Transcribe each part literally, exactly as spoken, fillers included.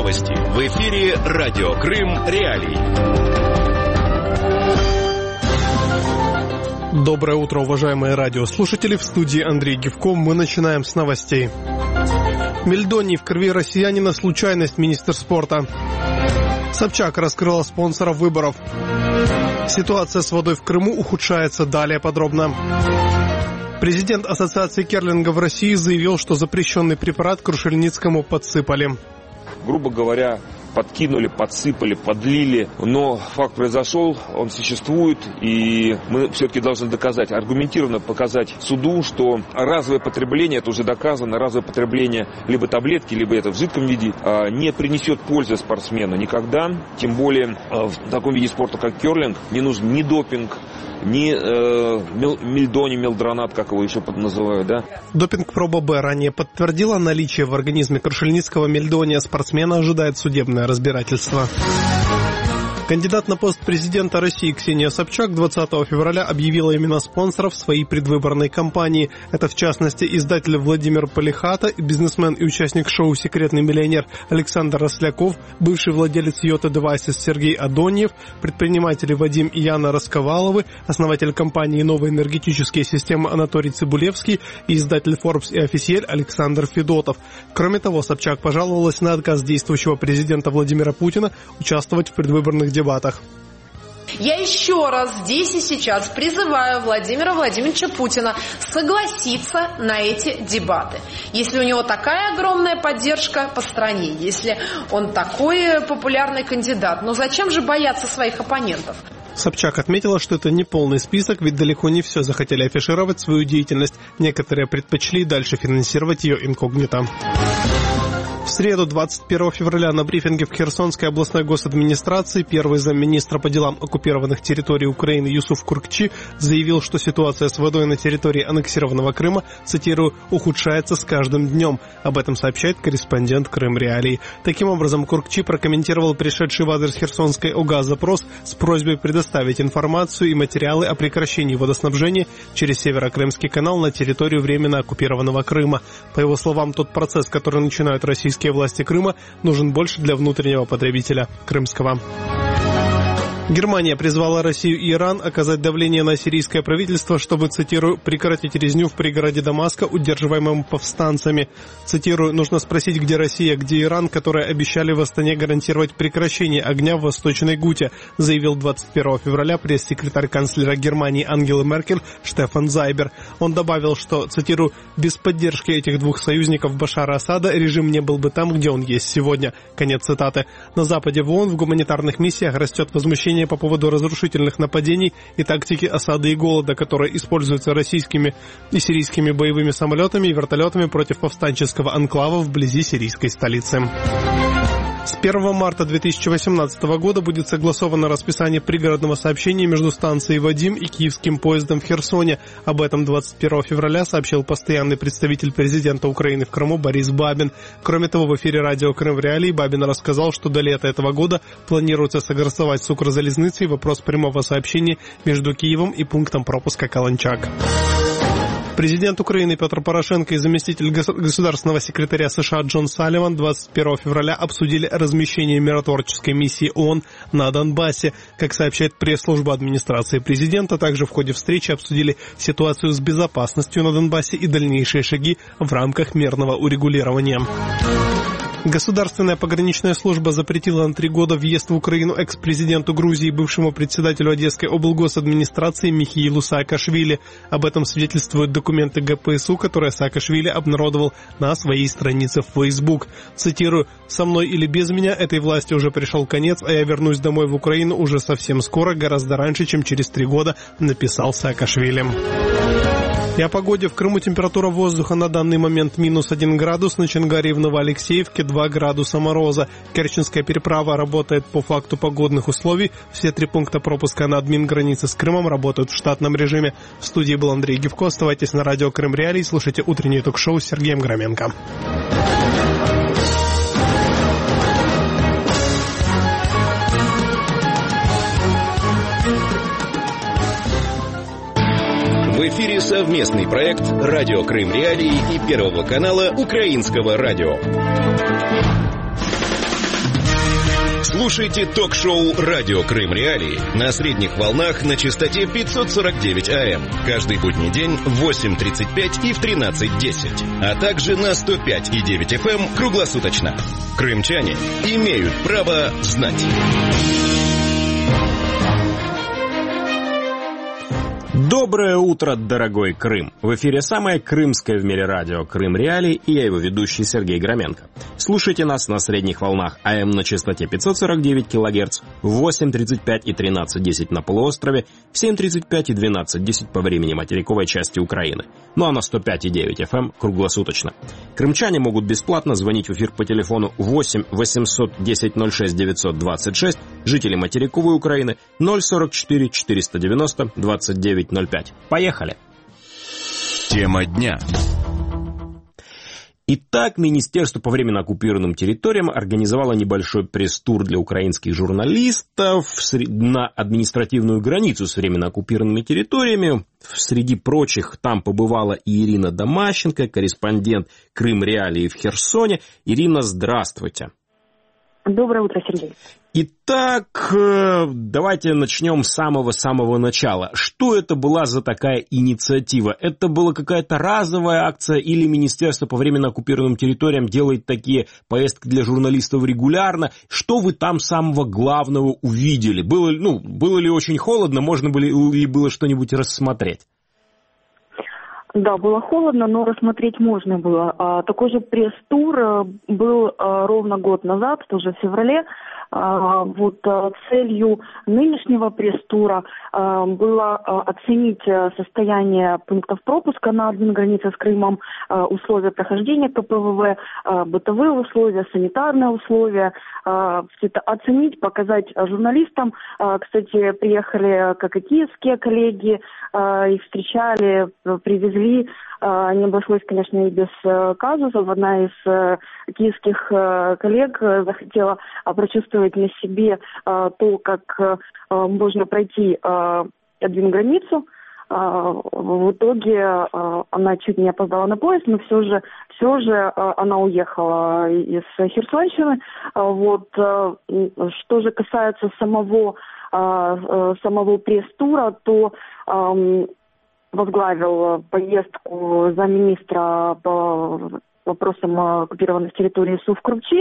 Новости. В эфире Радио Крым Реалии. Доброе утро, уважаемые радиослушатели. В студии Андрей Гевков. Мы начинаем с новостей. Мельдоний в крови россиянина. Случайность. Министр спорта. Собчак раскрыла спонсоров выборов. Ситуация с водой в Крыму ухудшается. Далее подробно. Президент Ассоциации керлинга в России заявил, что запрещенный препарат Крушельницкому подсыпали. Грубо говоря, подкинули, подсыпали, подлили, но факт произошел, он существует, и мы все-таки должны доказать, аргументированно показать суду, что разовое потребление, это уже доказано, разовое потребление либо таблетки, либо это в жидком виде, не принесет пользы спортсмену никогда, тем более в таком виде спорта, как керлинг, не нужен ни допинг, ни э, мельдоний, мелдронат, как его еще называют, да? Допинг-проба Б ранее подтвердила наличие в организме Крушельницкого мельдония. Спортсмена ожидает судебное разбирательство. Кандидат на пост президента России Ксения Собчак двадцатого февраля объявила имена спонсоров своей предвыборной кампании. Это, в частности, издатель Владимир Полихата, бизнесмен и участник шоу «Секретный миллионер» Александр Росляков, бывший владелец Йота Девайсис Сергей Адоньев, предприниматели Вадим и Яна Расковаловы, основатель компании «Новые энергетические системы» Анатолий Цибулевский и издатель Forbes и Officiel Александр Федотов. Кроме того, Собчак пожаловалась на отказ действующего президента Владимира Путина участвовать в предвыборных дебатах. Я еще раз здесь и сейчас призываю Владимира Владимировича Путина согласиться на эти дебаты. Если у него такая огромная поддержка по стране, если он такой популярный кандидат, ну зачем же бояться своих оппонентов? Собчак отметила, что это не полный список, ведь далеко не все захотели афишировать свою деятельность. Некоторые предпочли дальше финансировать ее инкогнито. В среду, двадцать первого февраля, на брифинге в Херсонской областной госадминистрации первый замминистра по делам оккупированных территорий Украины Юсуф Куркчи заявил, что ситуация с водой на территории аннексированного Крыма, цитирую, ухудшается с каждым днем. Об этом сообщает корреспондент Крым Реалии. Таким образом, Куркчи прокомментировал пришедший в адрес Херсонской ОГА запрос с просьбой предоставить информацию и материалы о прекращении водоснабжения через Северокрымский канал на территорию временно оккупированного Крыма. По его словам, тот процесс, который начинают российские власти Крыма, нужен больше для внутреннего потребителя крымского. Германия призвала Россию и Иран оказать давление на сирийское правительство, чтобы, цитирую, прекратить резню в пригороде Дамаска, удерживаемым повстанцами. Цитирую, нужно спросить, где Россия, где Иран, которые обещали в Астане гарантировать прекращение огня в Восточной Гуте, заявил двадцать первого февраля пресс-секретарь канцлера Германии Ангелы Меркель Штефан Зайбер. Он добавил, что, цитирую, без поддержки этих двух союзников Башара Асада режим не был бы там, где он есть сегодня. Конец цитаты. На Западе в ООН в гуманитарных миссиях растет возмущение по поводу разрушительных нападений и тактики осады и голода, которые используются российскими и сирийскими боевыми самолетами и вертолетами против повстанческого анклава вблизи сирийской столицы. С первого марта две тысячи восемнадцатого года будет согласовано расписание пригородного сообщения между станцией Вадим и киевским поездом в Херсоне. Об этом двадцать первого февраля сообщил постоянный представитель президента Украины в Крыму Борис Бабин. Кроме того, в эфире радио Крым Реалии Бабин рассказал, что до лета этого года планируется согласовать с Укрзалезницей вопрос прямого сообщения между Киевом и пунктом пропуска Каланчак. Президент Украины Петр Порошенко и заместитель государственного секретаря США Джон Салливан двадцать первого февраля обсудили размещение миротворческой миссии ООН на Донбассе. Как сообщает пресс-служба администрации президента, также в ходе встречи обсудили ситуацию с безопасностью на Донбассе и дальнейшие шаги в рамках мирного урегулирования. Государственная пограничная служба запретила на три года въезд в Украину экс-президенту Грузии, бывшему председателю Одесской облгосадминистрации Михаилу Саакашвили. Об этом свидетельствуют документы ГПСУ, которые Саакашвили обнародовал на своей странице в Facebook. Цитирую, «Со мной или без меня этой власти уже пришел конец, а я вернусь домой в Украину уже совсем скоро, гораздо раньше, чем через три года», написал Саакашвили. И о погоде. В Крыму температура воздуха на данный момент минус один градус, на Чонгаре и в Новоалексеевке два градуса мороза. Керченская переправа работает по факту погодных условий. Все три пункта пропуска на админ-границе с Крымом работают в штатном режиме. В студии был Андрей Гевко. Оставайтесь на радио Крым Реалии. Слушайте утреннее ток-шоу с Сергеем Громенко. В эфире совместный проект «Радио Крым Реалии» и Первого канала Украинского радио. Слушайте ток-шоу «Радио Крым Реалии» на средних волнах на частоте пятьсот сорок девять АМ. Каждый будний день в восемь тридцать пять и в тринадцать десять. А также на сто пять и девять эф эм круглосуточно. Крымчане имеют право знать. Доброе утро, дорогой Крым! В эфире самое крымское в мире радио «Крым Реалии» и я его ведущий Сергей Громенко. Слушайте нас на средних волнах АМ на частоте пятьсот сорок девять килогерц, в восемь тридцать пять и тринадцать десять на полуострове, в семь тридцать пять и двенадцать десять по времени материковой части Украины. Ну а на сто пять и девять эф эм круглосуточно. Крымчане могут бесплатно звонить в эфир по телефону восемь восемьсот десять ноль шесть девятьсот двадцать шесть, жители материковой Украины ноль сорок четыре четыреста девяносто двадцать девять ноль пять. Поехали! Тема дня. Итак, Министерство по временно оккупированным территориям организовало небольшой пресс-тур для украинских журналистов на административную границу с временно оккупированными территориями. Среди прочих там побывала и Ирина Домащенко, корреспондент Крым Реалии в Херсоне. Ирина, здравствуйте. Доброе утро, Сергей. Итак, давайте начнем с самого-самого начала. Что это была за такая инициатива? Это была какая-то разовая акция или Министерство по временно оккупированным территориям делает такие поездки для журналистов регулярно? Что вы там самого главного увидели? Было, ну, было ли очень холодно? Можно было ли было что-нибудь рассмотреть? Да, было холодно, но рассмотреть можно было. А, такой же пресс-тур был а, ровно год назад, тоже в феврале. А, вот а, целью нынешнего пресс-тура а, было а, оценить состояние пунктов пропуска на админгранице с Крымом, а, условия прохождения ка пэ вэ вэ, а, бытовые условия, санитарные условия, а, все это оценить, показать журналистам. А, кстати, приехали как и киевские коллеги, а, их встречали, привезли. Не обошлось, конечно, и без казусов. Одна из киевских коллег захотела прочувствовать на себе то, как можно пройти админграницу. В итоге она чуть не опоздала на поезд, но все же, все же она уехала из Херсонщины. Вот. Что же касается самого, самого пресс-тура, то возглавил поездку замминистра по вопросам оккупированных территорий Сув Крупчи.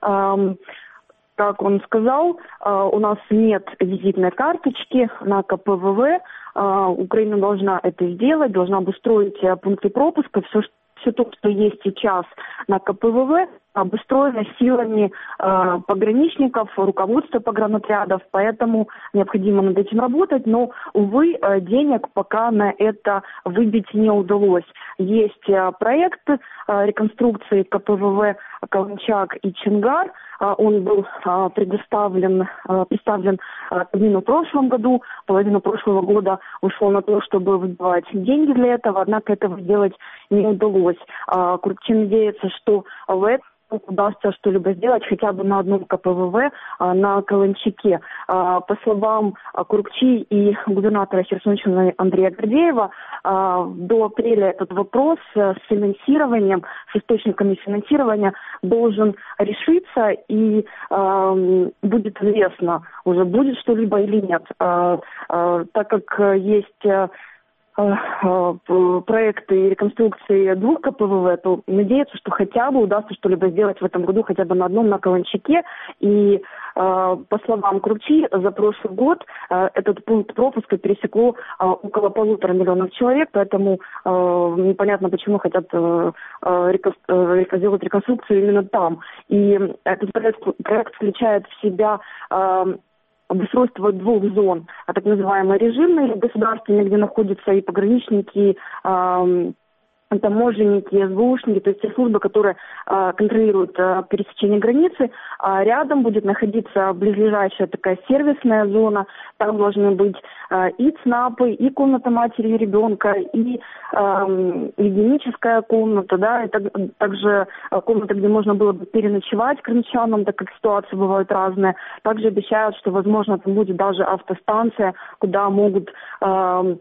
Как он сказал, у нас нет визитной карточки на ка пэ вэ вэ. Украина должна это сделать, должна обустроить пункты пропуска. Все, все то, что есть сейчас на ка пэ вэ вэ, обустроено силами э, пограничников, руководства погранотрядов, поэтому необходимо над этим работать, но, увы, э, денег пока на это выбить не удалось. Есть э, проект э, реконструкции ка пэ вэ вэ Каланчак и Чингар, э, он был э, предоставлен, э, представлен э, половину в прошлом году, половину прошлого года ушло на то, чтобы выбивать деньги для этого, однако этого сделать не удалось. Э, Крупчи надеется, что в этом удастся что-либо сделать хотя бы на одном ка пэ вэ вэ, на Каланчаке. По словам Крупчи и губернатора Херсонщины Андрея Гордеева, до апреля этот вопрос с финансированием, с источниками финансирования должен решиться, и будет известно, уже будет что-либо или нет. Так как есть проекты реконструкции двух ка пэ вэ вэ, то надеяться, что хотя бы удастся что-либо сделать в этом году, хотя бы на одном, на Каланчаке. И по словам Крупчи, за прошлый год этот пункт пропуска пересекло около полутора миллионов человек, поэтому непонятно, почему хотят сделать реконструкцию именно там. И этот проект, проект включает в себя обустройство двух зон, а так называемые режимные или государственные, где находятся и пограничники, э, таможенники, эс бэ ушники, то есть те службы, которые э, контролируют э, пересечение границы, а рядом будет находиться близлежащая такая сервисная зона, там должны быть э, и ЦНАПы, и комната матери и ребенка, и э, гигиеническая комната, да, и так, также комната, где можно было бы переночевать крымчанам, так как ситуации бывают разные. Также обещают, что, возможно, там будет даже автостанция, куда могут э,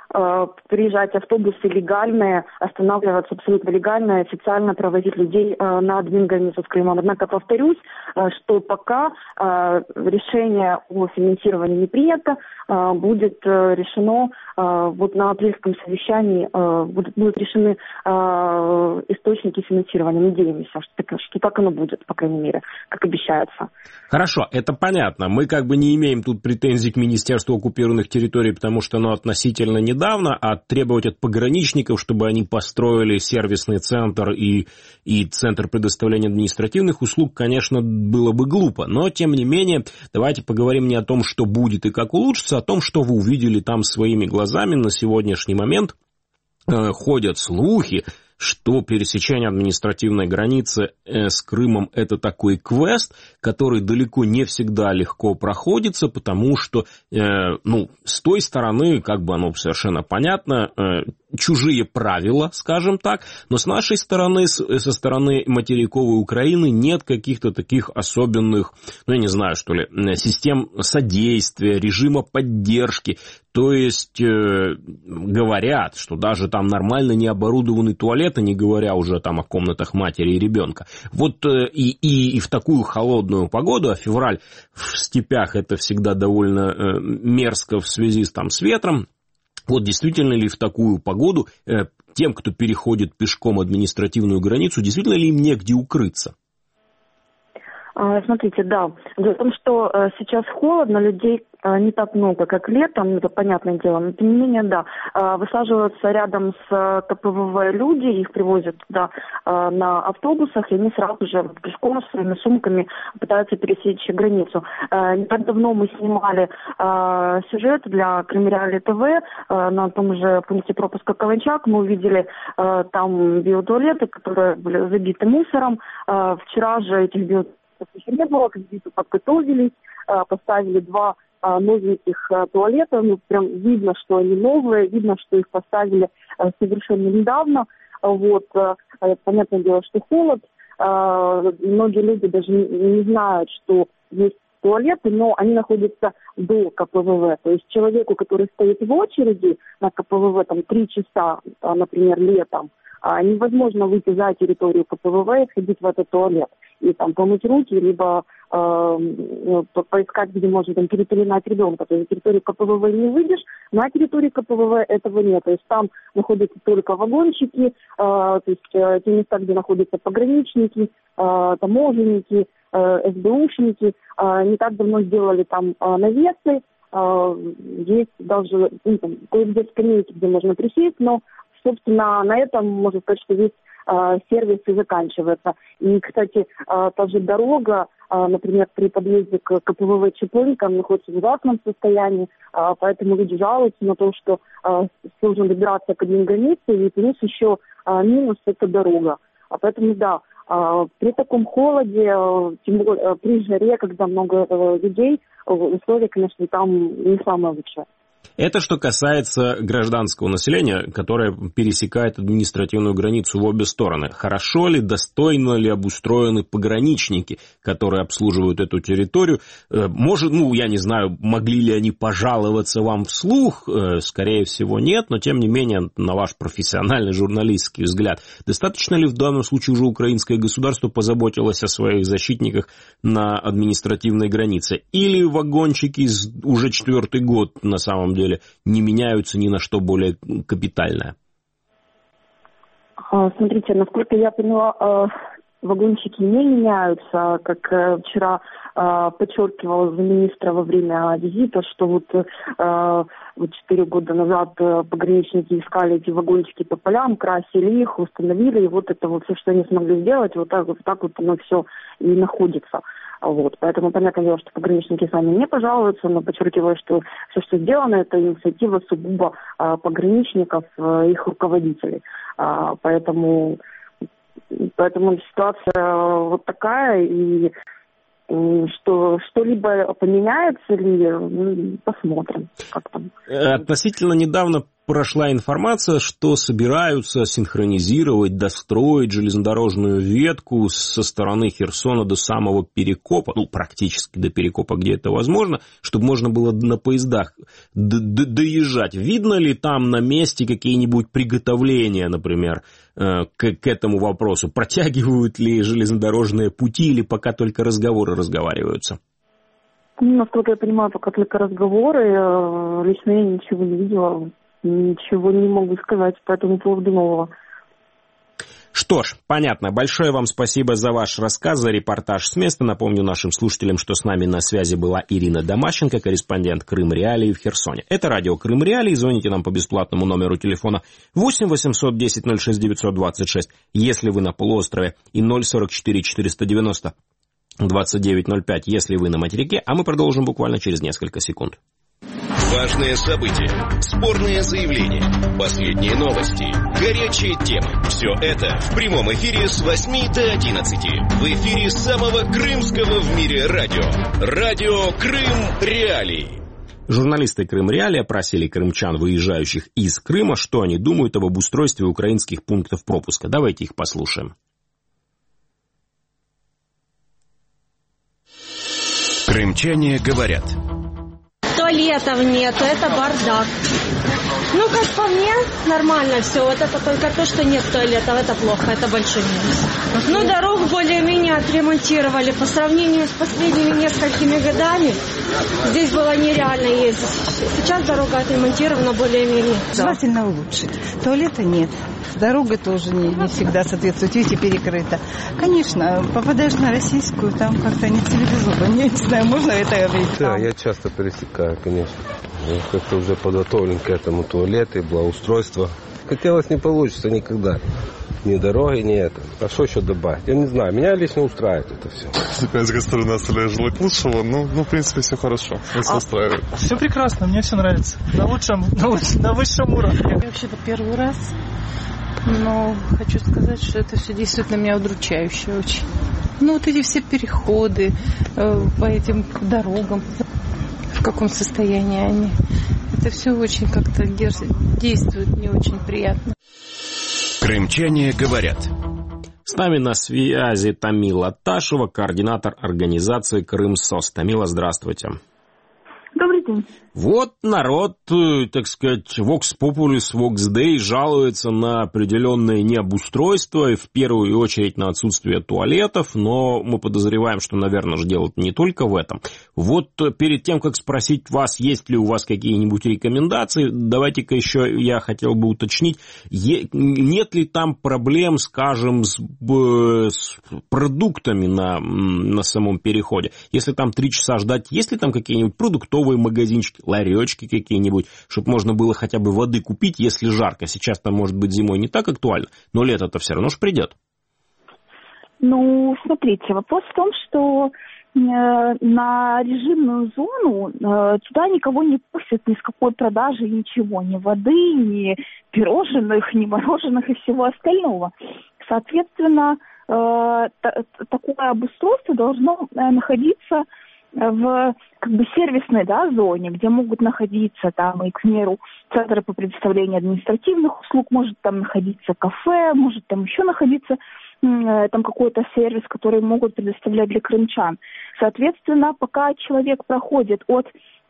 приезжать автобусы легальные, останавливаться абсолютно легально, официально провозить людей на админграницу с Крымом. Однако повторюсь, что пока решение о финансировании не принято, будет решено вот на апрельском совещании, будут, будут решены источники финансирования. Надеемся, что так, что так оно будет, по крайней мере, как обещается. Хорошо, это понятно. Мы как бы не имеем тут претензий к Министерству оккупированных территорий, потому что оно относительно недавно, а требовать от пограничников, чтобы они построили сервисный центр и, и центр предоставления административных услуг, конечно, было бы глупо. Но, тем не менее, давайте поговорим не о том, что будет и как улучшится, а о том, что вы увидели там своими глазами на сегодняшний момент. Э, ходят слухи, что пересечение административной границы с Крымом – это такой квест, который далеко не всегда легко проходится, потому что, э, ну, с той стороны, как бы оно совершенно понятно, э, чужие правила, скажем так, но с нашей стороны, со стороны материковой Украины нет каких-то таких особенных, ну, я не знаю, что ли, систем содействия, режима поддержки. То есть э, говорят, что даже там нормально не оборудованный туалет, не говоря уже там о комнатах матери и ребенка. Вот э, и, и, и в такую холодную погоду, а февраль в степях это всегда довольно э, мерзко в связи с, там, с ветром, вот действительно ли в такую погоду э, тем, кто переходит пешком административную границу, действительно ли им негде укрыться? Смотрите, да. Дело в том, что сейчас холодно, людей не так много, как летом, это понятное дело, но тем не менее, да, высаживаются рядом с КПВВ люди, их привозят туда на автобусах, и они сразу же пешком с своими сумками пытаются пересечь границу. Не так давно мы снимали сюжет для Крымреалии ТВ на том же пункте пропуска Каланчак, мы увидели там биотуалеты, которые были забиты мусором. Вчера же этих биотуалетов еще не было, как видите, подготовились, поставили два новеньких туалета, ну, прям видно, что они новые, видно, что их поставили совершенно недавно, вот, понятное дело, что холод, многие люди даже не знают, что есть туалеты, но они находятся до КПВВ, то есть человеку, который стоит в очереди на КПВВ, там, три часа, например, летом, невозможно выйти за территорию КПВВ и сходить в этот туалет и там помыть руки, либо э, поискать, где можно там перепеленать ребенка. То есть на территории КПВВ не выйдешь, на территории КПВВ этого нет. То есть там находятся только вагончики, э, то есть э, те места, где находятся пограничники, э, таможенники, э, СБУшники. Э, не так давно сделали там э, навесы, э, есть даже ну, там, кое-где скамейки, где можно присесть, но собственно, на этом можно сказать, что весь э, сервис и заканчивается. И, кстати, э, та же дорога, э, например, при подъезде к КПВВ Чеплынка находится в ужасном состоянии, э, поэтому люди жалуются на то, что э, сложно добираться к админгранице, и плюс еще э, минус – это дорога. А поэтому, да, э, при таком холоде, э, тем более э, при жаре, когда много э, людей, э, условия, конечно, там не самые лучшие. Это что касается гражданского населения, которое пересекает административную границу в обе стороны. Хорошо ли, достойно ли обустроены пограничники, которые обслуживают эту территорию? Может, ну, я не знаю, могли ли они пожаловаться вам вслух? Скорее всего, нет, но тем не менее, на ваш профессиональный журналистский взгляд, достаточно ли в данном случае уже украинское государство позаботилось о своих защитниках на административной границе? Или вагончики уже четвертый год на самом деле не меняются ни на что более капитальное? Смотрите, насколько я поняла, вагончики не меняются, как вчера подчеркивал замминистра во время визита, что вот вот четыре года назад пограничники искали эти вагончики по полям, красили их, установили, и вот это вот все, что они смогли сделать, вот так вот, так вот оно все и находится. Вот, поэтому понятное дело, что пограничники сами не пожалуются, но подчеркиваю, что все, что сделано, это инициатива сугубо а, пограничников, а, их руководителей. А, поэтому, поэтому ситуация вот такая, и что что-либо поменяется ли, посмотрим, как там. Относительно недавно прошла информация, что собираются синхронизировать, достроить железнодорожную ветку со стороны Херсона до самого Перекопа, ну, практически до Перекопа, где это возможно, чтобы можно было на поездах доезжать. Видно ли там на месте какие-нибудь приготовления, например, к, к этому вопросу? Протягивают ли железнодорожные пути или пока только разговоры разговариваются? Насколько я понимаю, пока только разговоры. Лично я ничего не видела, ничего не могу сказать по этому поводу нового. Что ж, понятно. Большое вам спасибо за ваш рассказ, за репортаж с места. Напомню нашим слушателям, что с нами на связи была Ирина Домащенко, корреспондент Крым Реалии в Херсоне. Это радио Крым Реалии. Звоните нам по бесплатному номеру телефона восемь восемьсот десять ноль шесть девятьсот двадцать шесть, если вы на полуострове, и ноль сорок четыре четыреста девяносто двадцать девять ноль пять, если вы на материке, а мы продолжим буквально через несколько секунд. Важные события, спорные заявления, последние новости, горячие темы. Все это в прямом эфире с восьми до одиннадцати. В эфире самого крымского в мире радио. Радио Крым Реалии. Журналисты Крым Реалии опросили крымчан, выезжающих из Крыма, что они думают об обустройстве украинских пунктов пропуска. Давайте их послушаем. Крымчане говорят. Туалетов нету, это бардак. Ну, как по мне, нормально все. Вот это только то, что нет туалетов, это плохо, это большой минус. Ну, дорогу более-менее отремонтировали. По сравнению с последними несколькими годами, здесь было нереально ездить. Сейчас дорога отремонтирована более-менее. Желательно улучшить. Туалета нет. Дорога тоже не, не всегда соответствует, видите, перекрыта. Конечно, попадаешь на российскую, там как-то не цивилизованно. Я не знаю, можно это говорить? Да, я часто пересекаю, конечно. Я как-то уже подготовлен к этому, туалеты, благоустройство. Хотелось, не получится никогда. Ни дороги, ни это. А что еще добавить? Я не знаю, меня лично устраивает это все. С украинской стороны оставляю желать лучшего, но, ну, в принципе, все хорошо. Все а, устраивает. Все прекрасно, мне все нравится. На лучшем, на, лучшем, на высшем уровне. Я вообще-то первый раз. Но хочу сказать, что это все действует на меня удручающе очень. Ну, вот эти все переходы э, по этим дорогам, в каком состоянии они. Это все очень как-то действует не очень приятно. Крымчане говорят. С нами на связи Тамила Ташева, координатор организации «Крымсос». Тамила, здравствуйте. Добрый день. Вот народ, так сказать, Vox Populis, Vox Dei жалуется на определенное необустройство, и в первую очередь на отсутствие туалетов, но мы подозреваем, что, наверное, же дело не только в этом. Вот перед тем, как спросить вас, есть ли у вас какие-нибудь рекомендации, давайте-ка еще я хотел бы уточнить, нет ли там проблем, скажем, с, с продуктами на, на самом переходе? Если там три часа ждать, есть ли там какие-нибудь продуктовые магазинчики, ларечки какие-нибудь, чтобы можно было хотя бы воды купить, если жарко. Сейчас там, может быть, зимой не так актуально, но лето-то все равно ж придет. Ну, смотрите, вопрос в том, что э, на режимную зону э, туда никого не пустят ни с какой продажи, ничего, ни воды, ни пирожных, ни мороженых и всего остального. Соответственно, э, т- такое обустройство должно э, находиться в как бы сервисной, да, зоне, где могут находиться там и, к примеру, центры по предоставлению административных услуг, может там находиться кафе, может там еще находиться э, там какой-то сервис, который могут предоставлять для крымчан. Соответственно, пока человек проходит от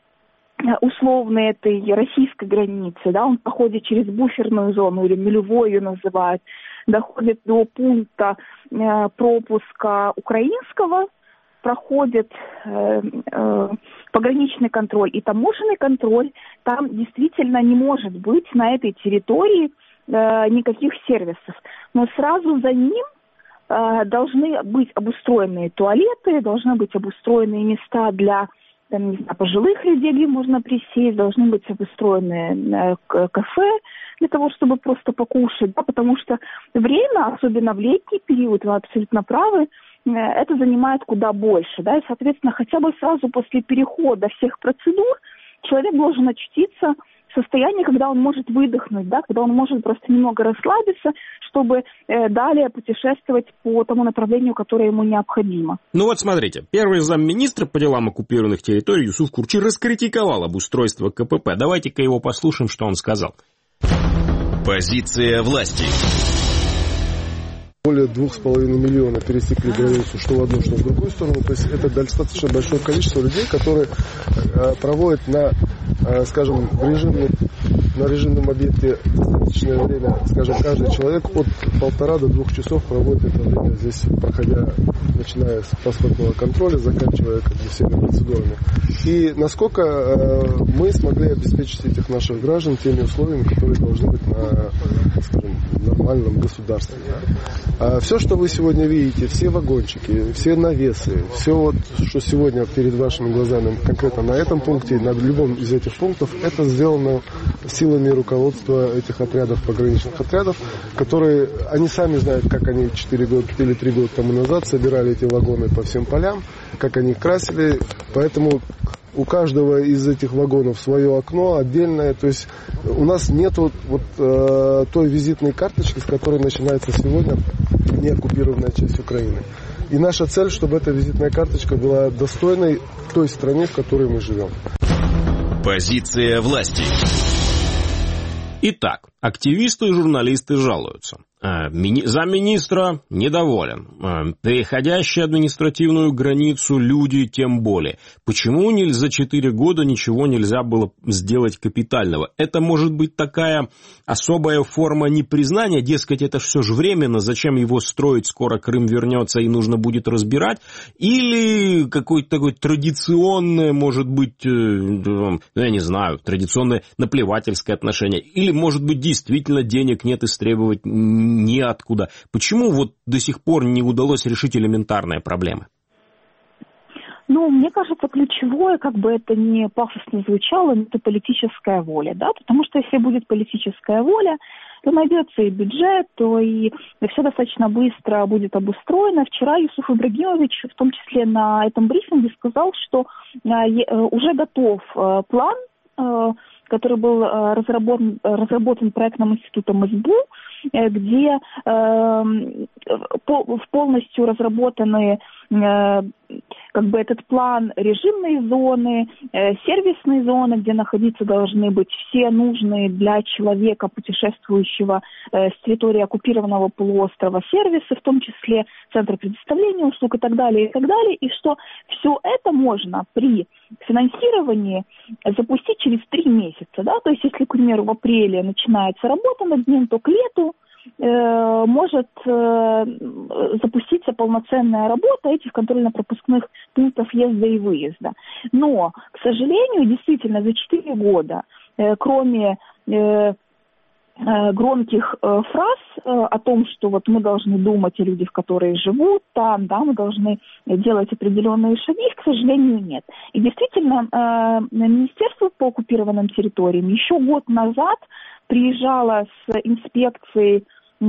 условной этой российской границы, да, он проходит через буферную зону или нулевой ее называют, доходит до пункта э, пропуска украинского, проходит э, э, пограничный контроль и таможенный контроль, там действительно не может быть на этой территории э, никаких сервисов. Но сразу за ним э, должны быть обустроенные туалеты, должны быть обустроенные места для там, не знаю, пожилых людей, где можно присесть, должны быть обустроены э, кафе для того, чтобы просто покушать, да, потому что время, особенно в летний период, вы абсолютно правы, это занимает куда больше, да, и, соответственно, хотя бы сразу после перехода всех процедур человек должен очутиться в состоянии, когда он может выдохнуть, да, когда он может просто немного расслабиться, чтобы э, далее путешествовать по тому направлению, которое ему необходимо. Ну вот смотрите, первый замминистра по делам оккупированных территорий Юсуф Курчи раскритиковал обустройство КПП. Давайте-ка его послушаем, что он сказал. Позиция власти. Более двух с половиной миллиона пересекли границу что в одну, что в другую сторону. То есть это достаточно большое количество людей, которые э, проводят на, э, скажем, в режиме, на режимном объекте достаточное время. Скажем, каждый человек от полтора до двух часов проводит это время здесь, проходя, начиная с паспортного контроля, заканчивая как бы всеми процедурами. И насколько э, мы смогли обеспечить этих наших граждан теми условиями, которые должны быть на, скажем, нормальном государстве. А все, что вы сегодня видите, все вагончики, все навесы, все, вот, что сегодня перед вашими глазами, конкретно на этом пункте, на любом из этих пунктов, это сделано силами руководства этих отрядов, пограничных отрядов, которые, они сами знают, как они четыре года или три года тому назад собирали эти вагоны по всем полям, как они их красили, поэтому у каждого из этих вагонов свое окно отдельное, то есть у нас нет вот, вот э, той визитной карточки, с которой начинается сегодня неоккупированная часть Украины. И наша цель, чтобы эта визитная карточка была достойной той стране, в которой мы живем. Позиция власти. Итак, активисты и журналисты жалуются. Замминистра недоволен. Переходящие административную границу люди тем более. Почему за четыре года ничего нельзя было сделать капитального? Это может быть такая особая форма непризнания, дескать, это все же временно, зачем его строить, скоро Крым вернется и нужно будет разбирать? Или какое-то такое традиционное, может быть, я не знаю, традиционное наплевательское отношение? Или, может быть, действительно денег нет и требовать неоткуда. Почему вот до сих пор не удалось решить элементарные проблемы? Ну, мне кажется, ключевое, как бы это не пафосно звучало, это политическая воля, да, потому что если будет политическая воля, то найдется и бюджет, то и все достаточно быстро будет обустроено. Вчера Юсуф Ибрагимович, в том числе на этом брифинге, сказал, что уже готов план, который был разработан, разработан проектным институтом эс бэ у, где э, полностью разработаны э, как бы этот план режимной зоны, э, сервисной зоны, где находиться должны быть все нужные для человека, путешествующего э, с территории оккупированного полуострова, сервисы, в том числе центры предоставления услуг и так далее, и так далее, и что все это можно при финансировании запустить через три месяца, да, то есть если, к примеру, в апреле начинается работа над ним, то к лету э, может э, запуститься полноценная работа этих контрольно-пропускных пунктов въезда и выезда. Но, к сожалению, действительно за четыре года, э, кроме э, громких э, фраз э, о том, что вот мы должны думать о людях, которые живут там, да, мы должны делать определенные шаги, их, к сожалению, нет. И действительно, э, Министерство по оккупированным территориям еще год назад приезжало с инспекцией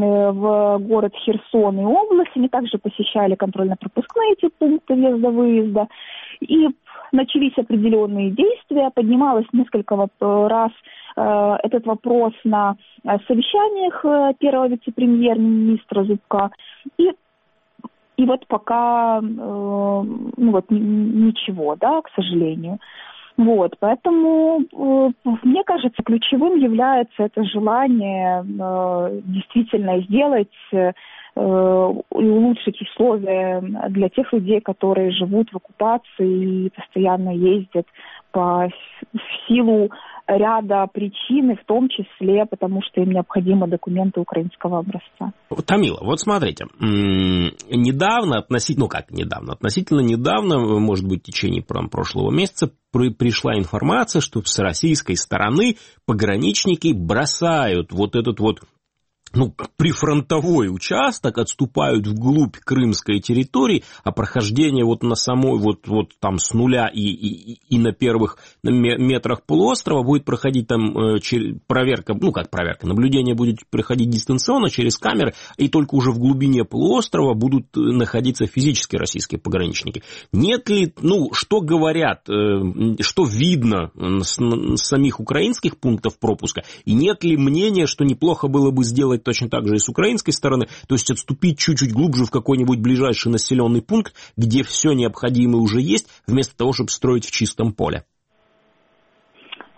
в город Херсон и область, они также посещали контрольно-пропускные эти пункты въезда-выезда, и начались определенные действия, поднималось несколько раз э, этот вопрос на совещаниях первого вице-премьер-министра Зубка, и, и вот пока э, ну вот, ничего, да, к сожалению. Вот, поэтому, э, мне кажется, ключевым является это желание э, действительно сделать э, и улучшить условия для тех людей, которые живут в оккупации и постоянно ездят по в силу ряда причин, и в том числе потому, что им необходимы документы украинского образца. Тамила, вот смотрите, недавно, относительно, ну как недавно, относительно недавно, может быть, в течение прошлого месяца, пришла информация, что с российской стороны пограничники бросают вот этот вот, ну, прифронтовой участок, отступают вглубь крымской территории, а прохождение вот на самой, вот, вот там с нуля и, и, и на первых метрах полуострова будет проходить там э, через, проверка, ну как проверка, наблюдение будет проходить дистанционно через камеры, и только уже в глубине полуострова будут находиться физически российские пограничники. Нет ли, ну, что говорят, э, что видно с, с самих украинских пунктов пропуска, и нет ли мнения, что неплохо было бы сделать точно так же и с украинской стороны, то есть отступить чуть-чуть глубже в какой-нибудь ближайший населенный пункт, где все необходимое уже есть, вместо того, чтобы строить в чистом поле?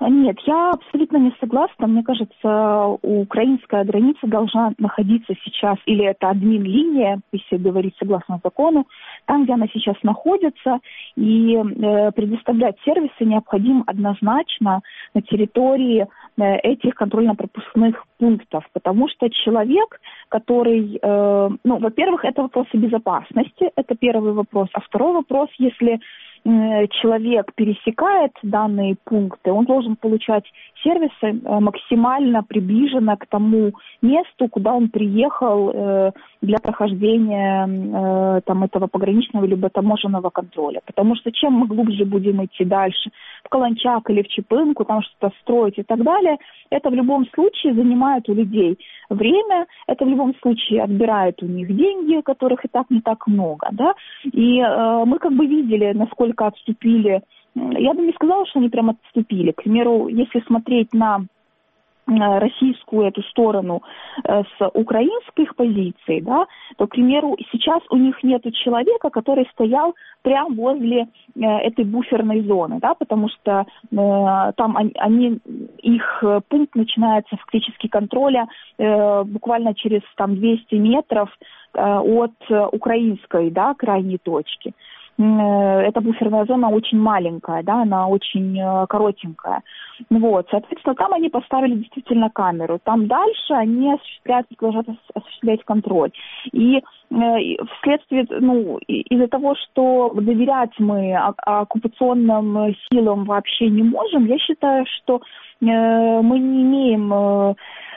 Нет, я абсолютно не согласна. Мне кажется, украинская граница должна находиться сейчас, или это админ-линия, если говорить согласно закону, там, где она сейчас находится, и э, предоставлять сервисы необходимо однозначно на территории э, этих контрольно-пропускных пунктов, потому что человек, который, э, ну, во-первых, это вопросы безопасности, это первый вопрос, а второй вопрос, если человек пересекает данные пункты, он должен получать сервисы максимально приближенно к тому месту, куда он приехал для прохождения там, этого пограничного либо таможенного контроля. Потому что чем мы глубже будем идти дальше, в Каланчак или в Чепынку, там что-то строить и так далее, это в любом случае занимает у людей время, это в любом случае отбирает у них деньги, которых и так не так много. Да? И э, мы как бы видели, насколько отступили, я бы не сказала, что они прям отступили. К примеру, если смотреть на российскую эту сторону э, с украинских позиций, да, то, к примеру, сейчас у них нету человека, который стоял прямо возле э, этой буферной зоны, да, потому что э, там они, они, их пункт начинается фактически контроля э, буквально через там двести метров э, от украинской, да, крайней точки. Эта буферная зона очень маленькая, да, она очень коротенькая. Вот, соответственно, там они поставили действительно камеру. Там дальше они осуществляют, продолжают осуществлять контроль. И э, вследствие, ну, из-за того, что доверять мы оккупационным силам вообще не можем, я считаю, что э, мы не имеем э,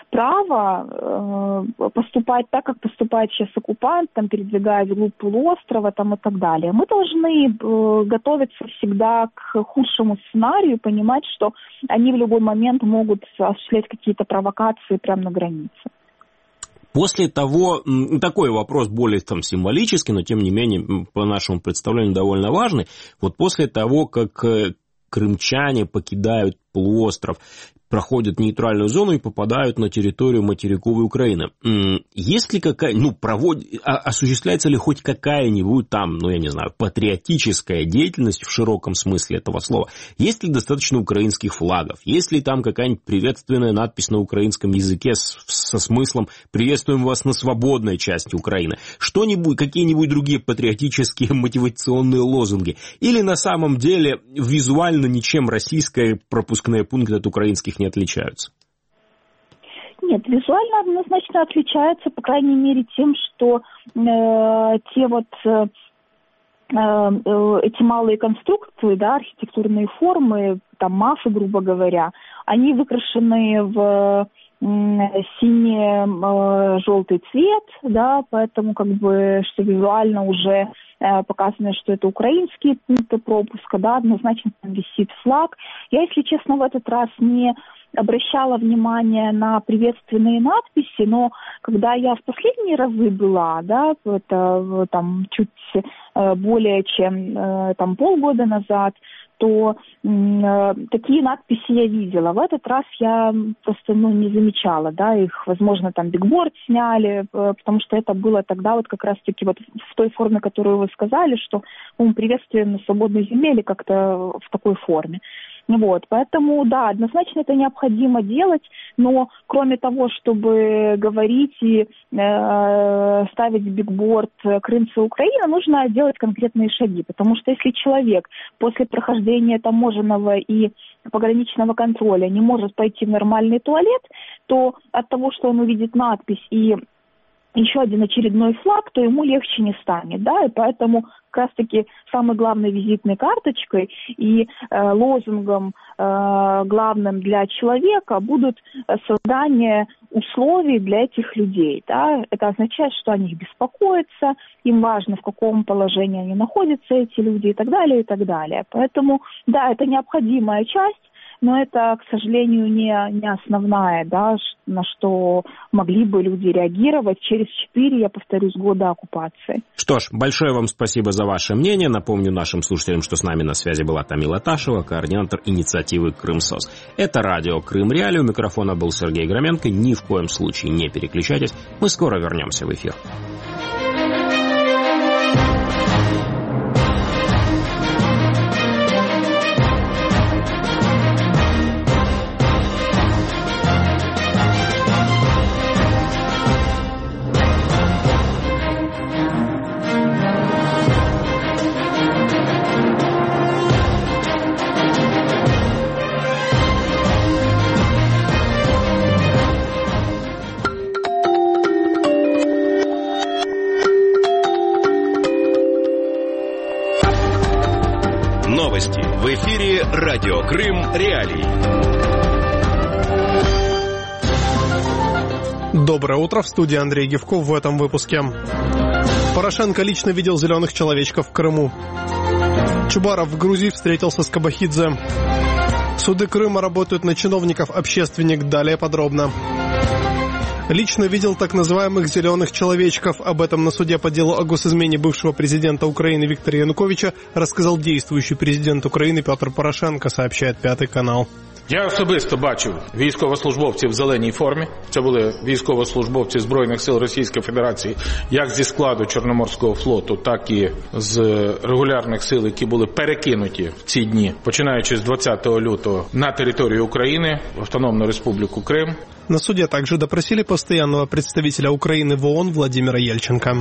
право э, поступать так, как поступает сейчас оккупант, там, передвигаясь вглубь полуострова там, и так далее. Мы должны э, готовиться всегда к худшему сценарию, понимать, что они в любой момент могут осуществлять какие-то провокации прямо на границе. После того, такой вопрос более там символический, но тем не менее по нашему представлению довольно важный, вот после того, как крымчане покидают полуостров, проходят нейтральную зону и попадают на территорию материковой Украины. Есть ли какая, ну, провод... осуществляется ли хоть какая-нибудь там, ну, я не знаю, патриотическая деятельность в широком смысле этого слова? Есть ли достаточно украинских флагов? Есть ли там какая-нибудь приветственная надпись на украинском языке с... со смыслом «Приветствуем вас на свободной части Украины»? Что-нибудь, какие-нибудь другие патриотические мотивационные лозунги? Или на самом деле визуально ничем российские пропускные пункты от украинских не отличаются? Нет, визуально однозначно отличаются, по крайней мере, тем, что э, те вот э, э, эти малые конструкции, да, архитектурные формы, там мафы, грубо говоря, они выкрашены в сине-желтый цвет, да, поэтому как бы что визуально уже э, показано, что это украинские пункты пропуска, да, однозначно там висит флаг. Я, если честно, в этот раз не обращала внимание на приветственные надписи, но когда я в последние разы была, да, это там чуть э, более чем э, там полгода назад, то э, такие надписи я видела. В этот раз я просто ну, не замечала, да, их, возможно, там бигборд сняли, э, потому что это было тогда вот как раз-таки вот в той форме, которую вы сказали, что ну, приветствие на свободной земле или как-то в такой форме. Вот, поэтому, да, однозначно это необходимо делать, но кроме того, чтобы говорить и э, ставить бигборд «Крымцы Украина», нужно делать конкретные шаги, потому что если человек после прохождения таможенного и пограничного контроля не может пойти в нормальный туалет, то от того, что он увидит надпись и еще один очередной флаг, то ему легче не станет, да, и поэтому как раз-таки самой главной визитной карточкой и э, лозунгом э, главным для человека будут создание условий для этих людей, да, это означает, что о них беспокоятся, им важно, в каком положении они находятся, эти люди, и так далее, и так далее, поэтому, да, это необходимая часть, но это, к сожалению, не, не основная, да, на что могли бы люди реагировать через четыре, я повторюсь, года оккупации. Что ж, большое вам спасибо за ваше мнение. Напомню нашим слушателям, что с нами на связи была Тамила Ташева, координатор инициативы «Крымсос». Это радио «Крым Реалии». У микрофона был Сергей Громенко. Ни в коем случае не переключайтесь. Мы скоро вернемся в эфир. В эфире радио Крым Реалии. Доброе утро, в студии Андрей Гевков в этом выпуске. Порошенко лично видел зеленых человечков в Крыму. Чубаров в Грузии встретился с Кабахидзе. Суды Крыма работают на чиновников, общественник. Далее подробно. Лично видел так называемых «зеленых человечков». Об этом на суде по делу о госизмене бывшего президента Украины Виктора Януковича рассказал действующий президент України Петр Порошенко, сообщает Пятый канал. Я особисто бачив військовослужбовців в зеленій формі. Це були військовослужбовці Збройних сил Російської Федерації, як зі складу Чорноморського флоту, так і з регулярних сил, які були перекинуті в ці дні, починаючи з двадцятого лютого на територію України, в Автономну Республіку Крим. На суде также допросили постоянного представителя Украины в ООН Владимира Ельченко.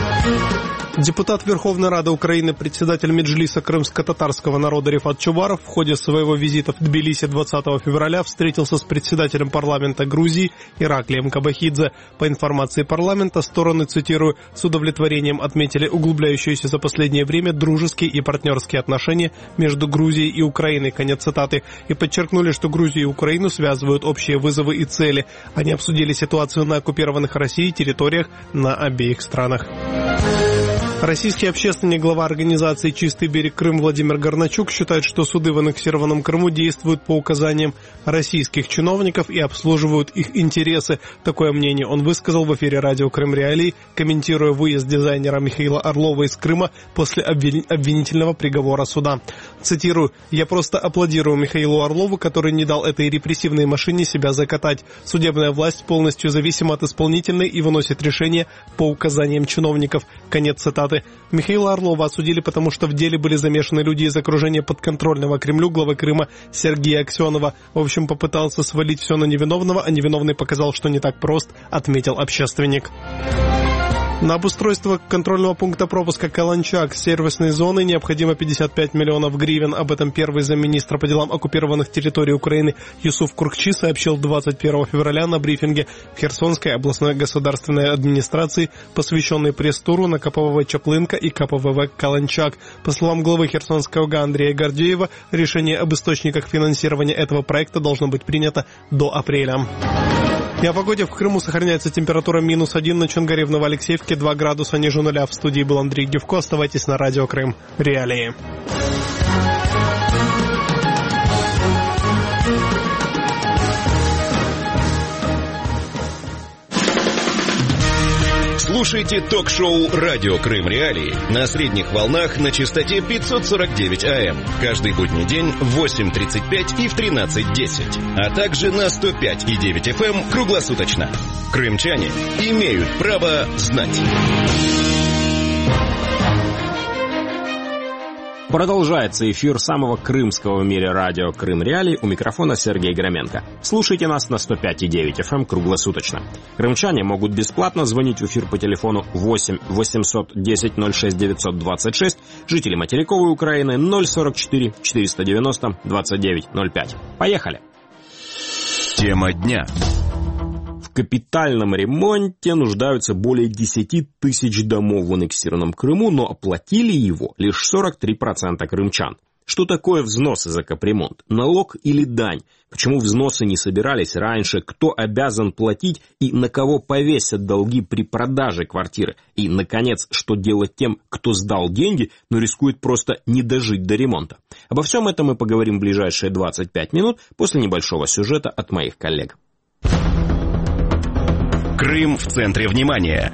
Депутат Верховной Рады Украины, председатель Меджлиса крымско-татарского народа Рифат Чубаров в ходе своего визита в Тбилиси двадцатого февраля встретился с председателем парламента Грузии Ираклием Кабахидзе. По информации парламента, стороны, цитирую, с удовлетворением отметили углубляющиеся за последнее время дружеские и партнерские отношения между Грузией и Украиной, конец цитаты, и подчеркнули, что Грузию и Украину связывают общие вызовы и цели. Они обсудили ситуацию на оккупированных Россией территориях на обеих странах. Российский общественник, глава организации «Чистый берег Крым» Владимир Горначук считает, что суды в аннексированном Крыму действуют по указаниям российских чиновников и обслуживают их интересы. Такое мнение он высказал в эфире радио Крым Реалии, комментируя выезд дизайнера Михаила Орлова из Крыма после обвинительного приговора суда. Цитирую: «Я просто аплодирую Михаилу Орлову, который не дал этой репрессивной машине себя закатать. Судебная власть полностью зависима от исполнительной и выносит решения по указаниям чиновников». Конец цитаты. Михаила Орлова осудили, потому что в деле были замешаны люди из окружения подконтрольного Кремлю главы Крыма Сергея Аксенова. В общем, попытался свалить все на невиновного, а невиновный показал, что не так прост, отметил общественник. На обустройство контрольного пункта пропуска Каланчак сервисной зоны необходимо пятьдесят пять миллионов гривен. Об этом первый замминистра по делам оккупированных территорий Украины Юсуф Куркчи сообщил двадцать первого февраля на брифинге в Херсонской областной государственной администрации, посвященной пресс-туру на ка пэ вэ вэ Чаплынка и ка пэ вэ вэ Каланчак. По словам главы Херсонского ОГА Андрея Гордеева, решение об источниках финансирования этого проекта должно быть принято до апреля. И о погоде. В Крыму сохраняется температура минус один, на Чонгаре в Новоалексеевке два градуса ниже нуля. В студии был Андрей Гевко. Оставайтесь на радио Крым Реалии. Слушайте ток-шоу «Радио Крым Реалии» на средних волнах на частоте пятьсот сорок девять эй эм каждый будний день в восемь тридцать пять и в тринадцать десять, а также на сто пять и девять эф эм круглосуточно. Крымчане имеют право знать. Продолжается эфир самого крымского в мире радио Крым Реалии. У микрофона Сергей Громенко. Слушайте нас на сто пять и девять эф эм круглосуточно. Крымчане могут бесплатно звонить в эфир по телефону восемь восемьсот десять ноль шесть девятьсот двадцать шесть, жители материковой Украины ноль сорок четыре четыреста девяносто двадцать девять ноль пять. Поехали! Тема дня. В капитальном ремонте нуждаются более десять тысяч домов в аннексированном Крыму, но оплатили его лишь сорок три процента крымчан. Что такое взносы за капремонт? Налог или дань? Почему взносы не собирались раньше? Кто обязан платить и на кого повесят долги при продаже квартиры? И, наконец, что делать тем, кто сдал деньги, но рискует просто не дожить до ремонта? Обо всем этом мы поговорим в ближайшие двадцать пять минут после небольшого сюжета от моих коллег. Крым в центре внимания.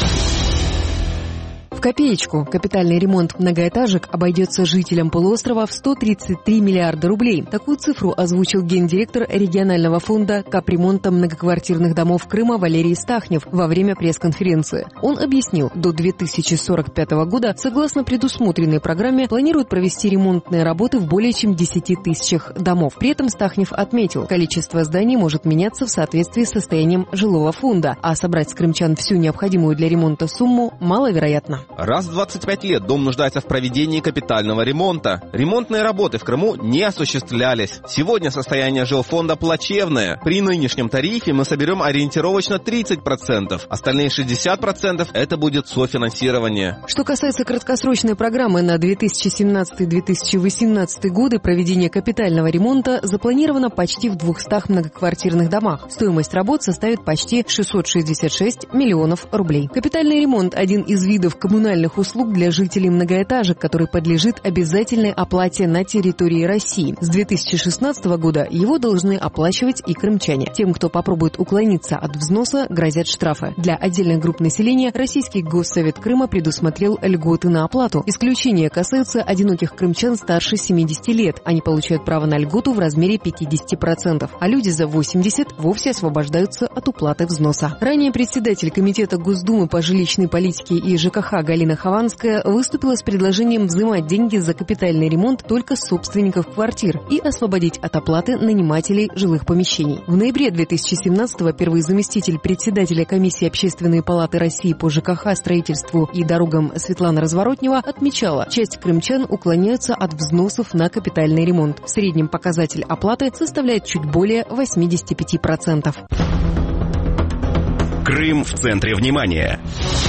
В копеечку капитальный ремонт многоэтажек обойдется жителям полуострова в сто тридцать три миллиарда рублей. Такую цифру озвучил гендиректор регионального фонда капремонта многоквартирных домов Крыма Валерий Стахнев во время пресс-конференции. Он объяснил, до две тысячи сорок пятого года, согласно предусмотренной программе, планируют провести ремонтные работы в более чем десяти тысячах домов. При этом Стахнев отметил, количество зданий может меняться в соответствии с состоянием жилого фонда, а собрать с крымчан всю необходимую для ремонта сумму маловероятно. Раз в двадцать пять лет дом нуждается в проведении капитального ремонта. Ремонтные работы в Крыму не осуществлялись. Сегодня состояние жилфонда плачевное. При нынешнем тарифе мы соберем ориентировочно тридцать процентов. Остальные шестьдесят процентов это будет софинансирование. Что касается краткосрочной программы на две тысячи семнадцатый — две тысячи восемнадцатый годы, проведение капитального ремонта запланировано почти в двухстах многоквартирных домах. Стоимость работ составит почти шестьсот шестьдесят шесть миллионов рублей. Капитальный ремонт – один из видов коммунальных услуг для жителей многоэтажек, который подлежит обязательной оплате на территории России. С две тысячи шестнадцатого года его должны оплачивать и крымчане. Тем, кто попробует уклониться от взноса, грозят штрафы. Для отдельных групп населения Российский Госсовет Крыма предусмотрел льготы на оплату. Исключения касаются одиноких крымчан старше семидесяти лет. Они получают право на льготу в размере пятьдесят процентов, а люди за восемьдесят вовсе освобождаются от уплаты взноса. Ранее председатель Комитета Госдумы по жилищной политике и ЖКХ Галина Хованская выступила с предложением взимать деньги за капитальный ремонт только с собственников квартир и освободить от оплаты нанимателей жилых помещений. В ноябре две тысячи семнадцатого первый заместитель председателя Комиссии Общественной палаты России по ЖКХ, строительству и дорогам Светлана Разворотнева отмечала, часть крымчан уклоняются от взносов на капитальный ремонт. В среднем показатель оплаты составляет чуть более восемьдесят пять процентов. Крым в центре внимания.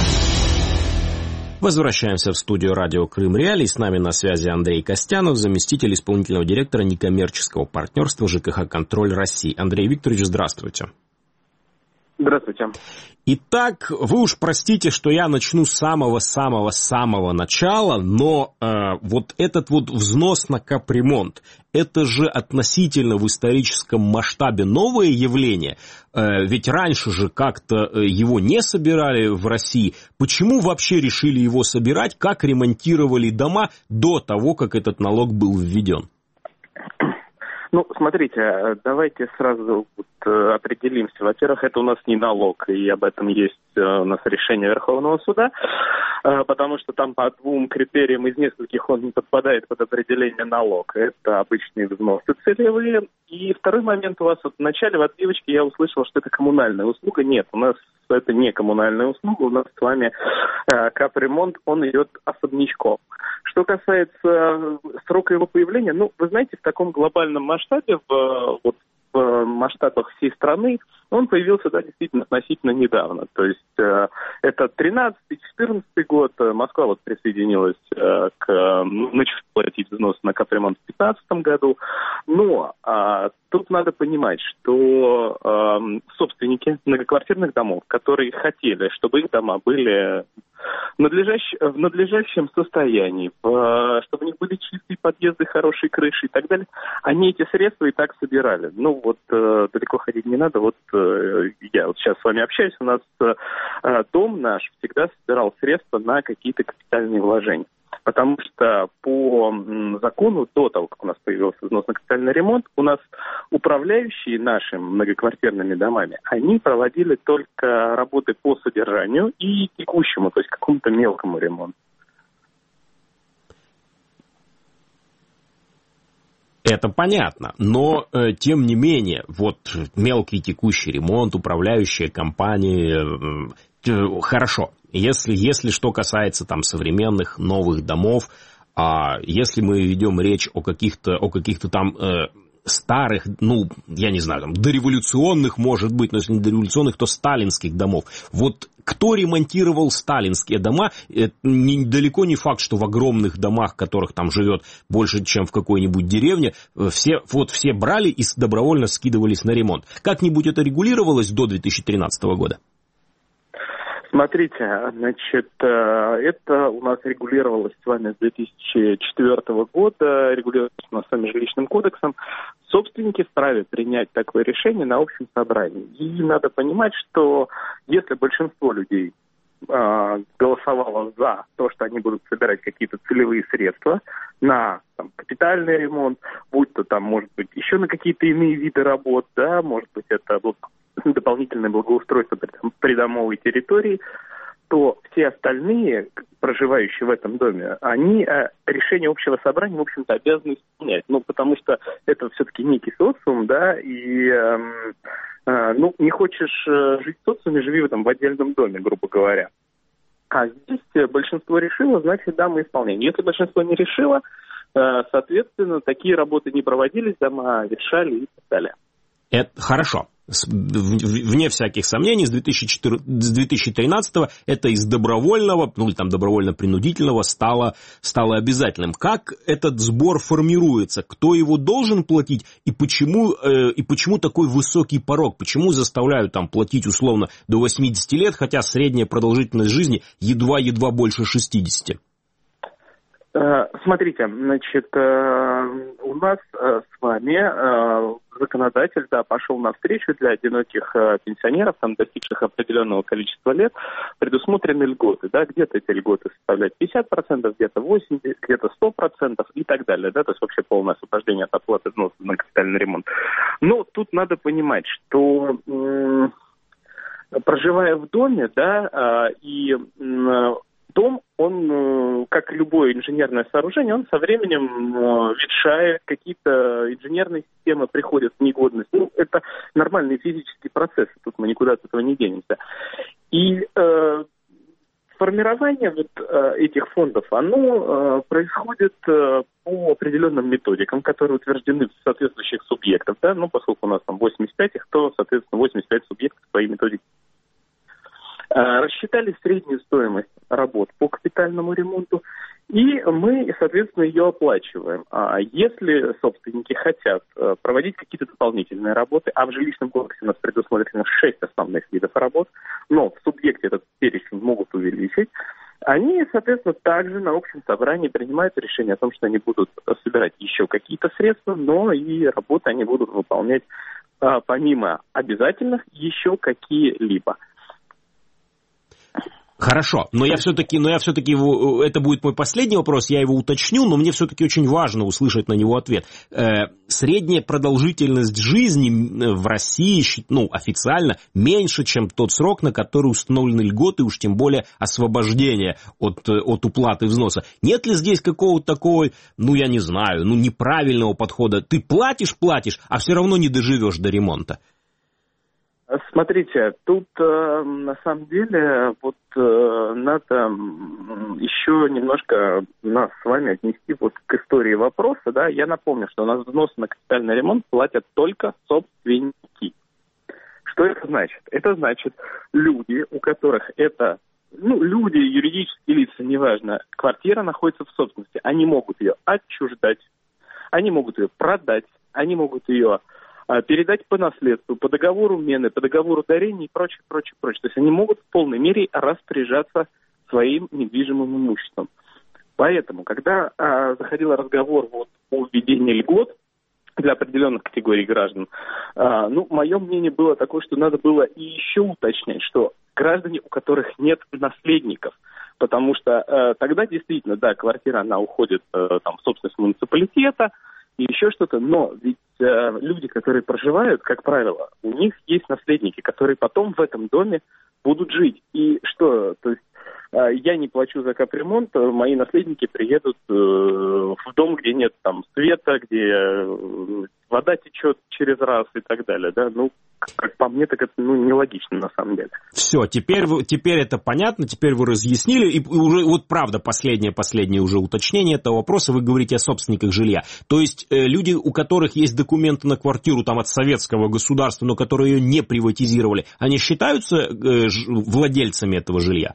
Возвращаемся в студию радио Крым Реалии. С нами на связи Андрей Костянов, заместитель исполнительного директора некоммерческого партнерства ЖКХ «Контроль России». Андрей Викторович, здравствуйте. Здравствуйте. Итак, вы уж простите, что я начну с самого-самого-самого начала, но э, вот этот вот взнос на капремонт, это же относительно в историческом масштабе новое явление, э, ведь раньше же как-то его не собирали в России. Почему вообще решили его собирать, как ремонтировали дома до того, как этот налог был введен? Ну, смотрите, давайте сразу вот определимся. Во-первых, это у нас не налог, и об этом есть у нас решение Верховного суда, потому что там по двум критериям из нескольких он не подпадает под определение налог. Это обычные взносы целевые. И второй момент, у вас вот в начале в отбивочке я услышал, что это коммунальная услуга. Нет, у нас это не коммунальная услуга, у нас с вами капремонт, он идет особнячком. Что касается срока его появления, ну, вы знаете, в таком глобальном масштабе, в, вот, в масштабах всей страны, он появился, да, действительно, относительно недавно. То есть э, это тринадцатый-четырнадцатый год, Москва вот присоединилась э, к, начала платить взнос на капремонт в пятнадцатом году. Но э, тут надо понимать, что э, собственники многоквартирных домов, которые хотели, чтобы их дома были в, надлежащ... в надлежащем состоянии, в... чтобы у них были чистые подъезды, хорошие крыши и так далее, они эти средства и так собирали. Ну вот э, далеко ходить не надо, вот э, я вот сейчас с вами общаюсь, у нас э, дом наш всегда собирал средства на какие-то капитальные вложения. Потому что по закону, до того, как у нас появился взнос на капитальный ремонт, у нас управляющие нашими многоквартирными домами, они проводили только работы по содержанию и текущему, то есть какому-то мелкому ремонту. Это понятно, но э, тем не менее, вот мелкий текущий ремонт, управляющая компания, э, э, хорошо. Если, если что касается там современных новых домов, а если мы ведем речь о каких-то, о каких-то там э, старых, ну, я не знаю, там, дореволюционных, может быть, но если не дореволюционных, то сталинских домов. Вот кто ремонтировал сталинские дома, это не, далеко не факт, что в огромных домах, в которых там живет больше, чем в какой-нибудь деревне, все, вот, все брали и добровольно скидывались на ремонт. Как-нибудь это регулировалось до две тысячи тринадцатого года? Смотрите, значит, это у нас регулировалось с вами с две тысячи четвёртого года, регулировалось у нас с вами жилищным кодексом. Собственники вправе принять такое решение на общем собрании. И надо понимать, что если большинство людей э, голосовало за то, что они будут собирать какие-то целевые средства на там, капитальный ремонт, будь то там, может быть, еще на какие-то иные виды работ, да, может быть, это дополнительное благоустройство придомовой территории, то все остальные, проживающие в этом доме, они решение общего собрания, в общем-то, обязаны исполнять. Ну, потому что это все-таки некий социум, да, и, э, э, ну, не хочешь жить в социуме, живи в этом в отдельном доме, грубо говоря. А здесь большинство решило, значит, да, мы исполняем. Если большинство не решило, соответственно, такие работы не проводились, дома решали и так далее. Это хорошо. Вне всяких сомнений, с две тысячи тринадцатого это из добровольного, ну или там добровольно-принудительного стало, стало обязательным. Как этот сбор формируется? Кто его должен платить? И почему, э, и почему такой высокий порог? Почему заставляют там платить условно до восьмидесяти лет, хотя средняя продолжительность жизни едва-едва больше шестидесяти? Смотрите, значит, у нас с вами законодатель, да, пошел навстречу для одиноких пенсионеров, там, достигших определенного количества лет, предусмотрены льготы, да, где-то эти льготы составляют пятьдесят процентов, где-то восемьдесят процентов, где-то сто процентов и так далее, да, то есть вообще полное освобождение от оплаты взноса на капитальный ремонт. Но тут надо понимать, что м- проживая в доме, да, и м- дом, он, как любое инженерное сооружение, он со временем ветшает, какие-то инженерные системы приходят в негодность. Ну, это нормальные физические процессы, тут мы никуда от этого не денемся. И э, формирование вот э, этих фондов, оно э, происходит э, по определенным методикам, которые утверждены в соответствующих субъектах, да, ну, поскольку у нас там восемьдесят пять их, то, соответственно, восемьдесят пять субъектов своей методики. Рассчитали среднюю стоимость работ по капитальному ремонту, и мы, соответственно, ее оплачиваем. А если собственники хотят проводить какие-то дополнительные работы, а в жилищном кодексе у нас предусмотрено шесть основных видов работ, но в субъекте этот перечень могут увеличить, они, соответственно, также на общем собрании принимают решение о том, что они будут собирать еще какие-то средства, но и работы они будут выполнять помимо обязательных еще какие-либо. Хорошо, но я все-таки, но я все-таки, это будет мой последний вопрос, я его уточню, но мне все-таки очень важно услышать на него ответ. Э, средняя продолжительность жизни в России, ну, официально, меньше, чем тот срок, на который установлены льготы, уж тем более освобождение от, от уплаты взноса. Нет ли здесь какого-то такого, ну, я не знаю, ну, неправильного подхода? Ты платишь, платишь, а все равно не доживешь до ремонта. Смотрите, тут э, на самом деле вот э, надо еще немножко нас с вами отнести вот к истории вопроса, да. Я напомню, что у нас взносы на капитальный ремонт платят только собственники. Что это значит? Это значит люди, у которых это, ну, люди, юридические лица, неважно, квартира находится в собственности, они могут ее отчуждать, они могут ее продать, они могут ее передать по наследству, по договору мены, по договору дарения и прочее, прочее, прочее. То есть они могут в полной мере распоряжаться своим недвижимым имуществом. Поэтому, когда а, заходил разговор вот о введении льгот для определенных категорий граждан, а, ну, мое мнение было такое, что надо было и еще уточнять, что граждане, у которых нет наследников, потому что а, тогда действительно, да, квартира, она уходит а, там, в собственность муниципалитета, и еще что-то, но ведь э, люди, которые проживают, как правило, у них есть наследники, которые потом в этом доме будут жить. И что, то есть э, я не плачу за капремонт, мои наследники приедут э, в дом, где нет там света, где э, вода течет через раз и так далее, да, ну, как по мне, так это, ну, нелогично на самом деле. Все, теперь, вы, теперь это понятно, теперь вы разъяснили, и уже, вот правда, последнее, последнее уже уточнение этого вопроса, вы говорите о собственниках жилья. То есть э, люди, у которых есть документы на квартиру там от советского государства, но которые ее не приватизировали, они считаются э, ж, владельцами этого жилья?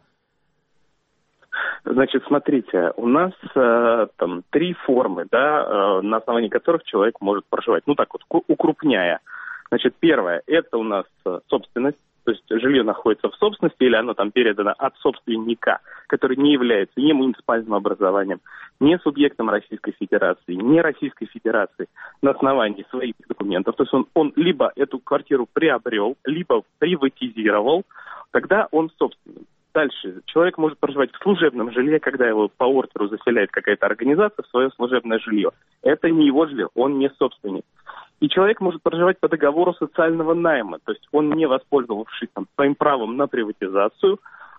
Значит, смотрите, у нас э, там три формы, да, э, на основании которых человек может проживать. Ну так вот, укрупняя. Значит, первое, это у нас собственность, то есть жилье находится в собственности или оно там передано от собственника, который не является ни муниципальным образованием, ни субъектом Российской Федерации, ни Российской Федерации на основании своих документов. То есть он, он либо эту квартиру приобрел, либо приватизировал, тогда он собственник. Дальше. Человек может проживать в служебном жилье, когда его по ордеру заселяет какая-то организация в свое служебное жилье. Это не его жилье, он не собственник. И человек может проживать по договору социального найма, то есть он, не воспользовавшись там, своим правом на приватизацию,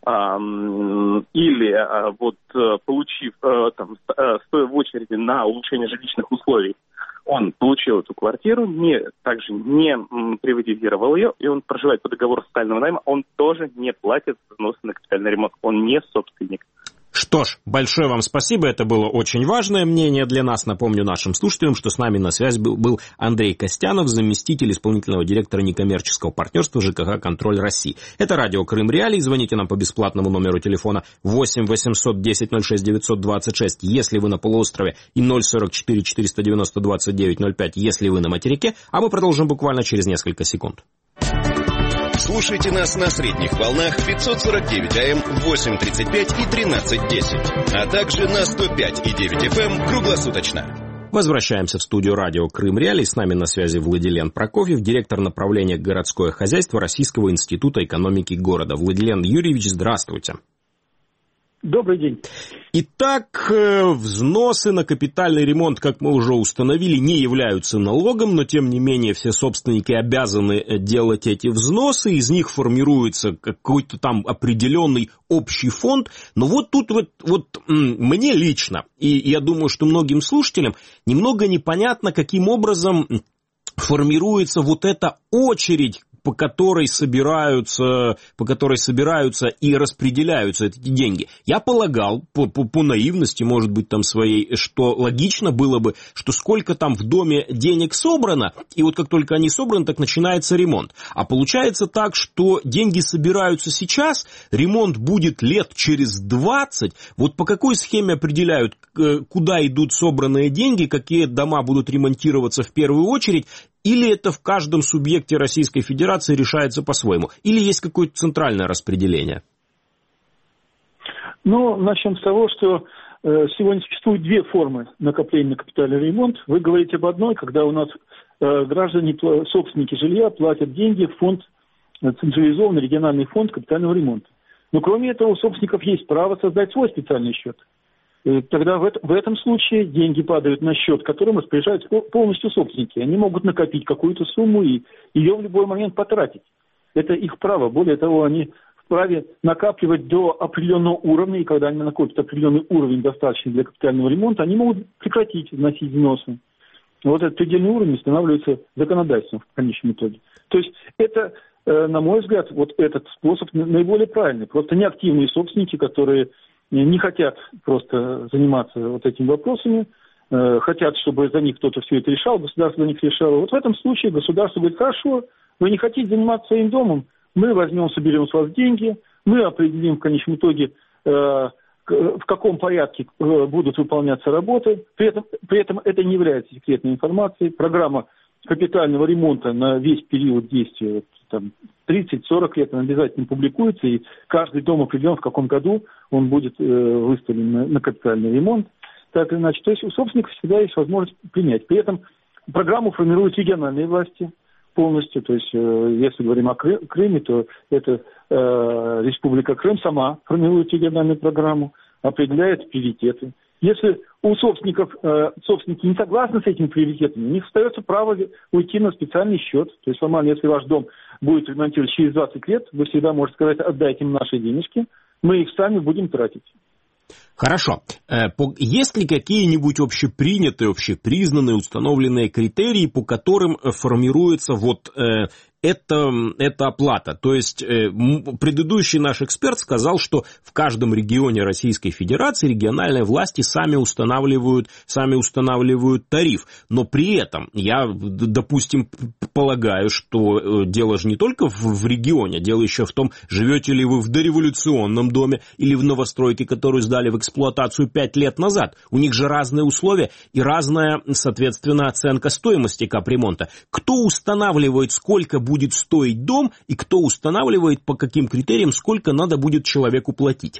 эм, или э, вот, получив, э, там, стоя в очереди на улучшение жилищных условий, он получил эту квартиру, не, также не м, приватизировал ее, и он проживает по договору социального найма, он тоже не платит взносы на капитальный ремонт, он не собственник. Что ж, большое вам спасибо, это было очень важное мнение для нас. Напомню нашим слушателям, что с нами на связи был, был Андрей Костянов, заместитель исполнительного директора некоммерческого партнерства ЖКХ «Контроль России». Это радио Крым Реалии, звоните нам по бесплатному номеру телефона восемь восемьсот десять ноль шесть девятьсот двадцать шесть, если вы на полуострове, и ноль сорок четыре четыреста девяносто двадцать девять ноль пять, если вы на материке, а мы продолжим буквально через несколько секунд. Слушайте нас на средних волнах пятьсот сорок девять АМ, восемь тридцать пять и тринадцать десять, а также на сто пять и девять эф эм круглосуточно. Возвращаемся в студию радио Крым Реалии. С нами на связи Владилен Прокофьев, директор направления городское хозяйство Российского института экономики города. Владилен Юрьевич, здравствуйте. Добрый день. Итак, взносы на капитальный ремонт, как мы уже установили, не являются налогом, но тем не менее все собственники обязаны делать эти взносы, из них формируется какой-то там определенный общий фонд. Но вот тут вот, вот мне лично, и я думаю, что многим слушателям, немного непонятно, каким образом формируется вот эта очередь, по которой собираются, по которой собираются и распределяются эти деньги. Я полагал, по, по, по наивности, может быть, там своей, что логично было бы, что сколько там в доме денег собрано, и вот как только они собраны, так начинается ремонт. А получается так, что деньги собираются сейчас, ремонт будет лет через двадцать. Вот по какой схеме определяют, куда идут собранные деньги, какие дома будут ремонтироваться в первую очередь? Или это в каждом субъекте Российской Федерации решается по-своему? Или есть какое-то центральное распределение? Ну, начнем с того, что э, сегодня существует две формы накопления на капитальный ремонт. Вы говорите об одной, когда у нас э, граждане, собственники жилья платят деньги в фонд, централизованный региональный фонд капитального ремонта. Но кроме этого у собственников есть право создать свой специальный счет. Тогда в, это, в этом случае деньги падают на счет, которым распоряжаются полностью собственники. Они могут накопить какую-то сумму и ее в любой момент потратить. Это их право. Более того, они вправе накапливать до определенного уровня, и когда они накопят определенный уровень, достаточный для капитального ремонта, они могут прекратить вносить взносы. Вот этот предельный уровень устанавливается законодательством в конечном итоге. То есть это, на мой взгляд, вот этот способ наиболее правильный. Просто неактивные собственники, которые не хотят просто заниматься вот этими вопросами, э, хотят, чтобы за них кто-то все это решал, государство за них решало. Вот в этом случае государство говорит: хорошо, вы не хотите заниматься своим домом, мы возьмем, соберем с вас деньги, мы определим в конечном итоге, э, в каком порядке э, будут выполняться работы. При этом, при этом это не является секретной информацией. Программа капитального ремонта на весь период действия, вот, там, тридцать-сорок лет, он обязательно публикуется, и каждый дом определен, в каком году он будет э, выставлен на, на капитальный ремонт, так или иначе. То есть у собственников всегда есть возможность принять. При этом программу формируют региональные власти полностью. То есть э, если говорим о Кры- Крыме, то это э, Республика Крым сама формирует региональную программу, определяет приоритеты. Если у собственников, э, собственники не согласны с этими приоритетами, у них остается право уйти на специальный счет. То есть формально, если ваш дом будет ремонтировать через двадцать лет, вы всегда можете сказать: отдайте им наши денежки, мы их сами будем тратить. Хорошо. Есть ли какие-нибудь общепринятые, общепризнанные, установленные критерии, по которым формируется вот э, эта, эта оплата? То есть э, предыдущий наш эксперт сказал, что в каждом регионе Российской Федерации региональные власти сами устанавливают, сами устанавливают тариф. Но при этом я, допустим, полагаю, что дело же не только в, в регионе, дело еще в том, живете ли вы в дореволюционном доме или в новостройке, которую сдали в эксплуатацию пять лет назад. У них же разные условия и разная, соответственно, оценка стоимости капремонта. Кто устанавливает, сколько будет стоить дом, и кто устанавливает, по каким критериям, сколько надо будет человеку платить?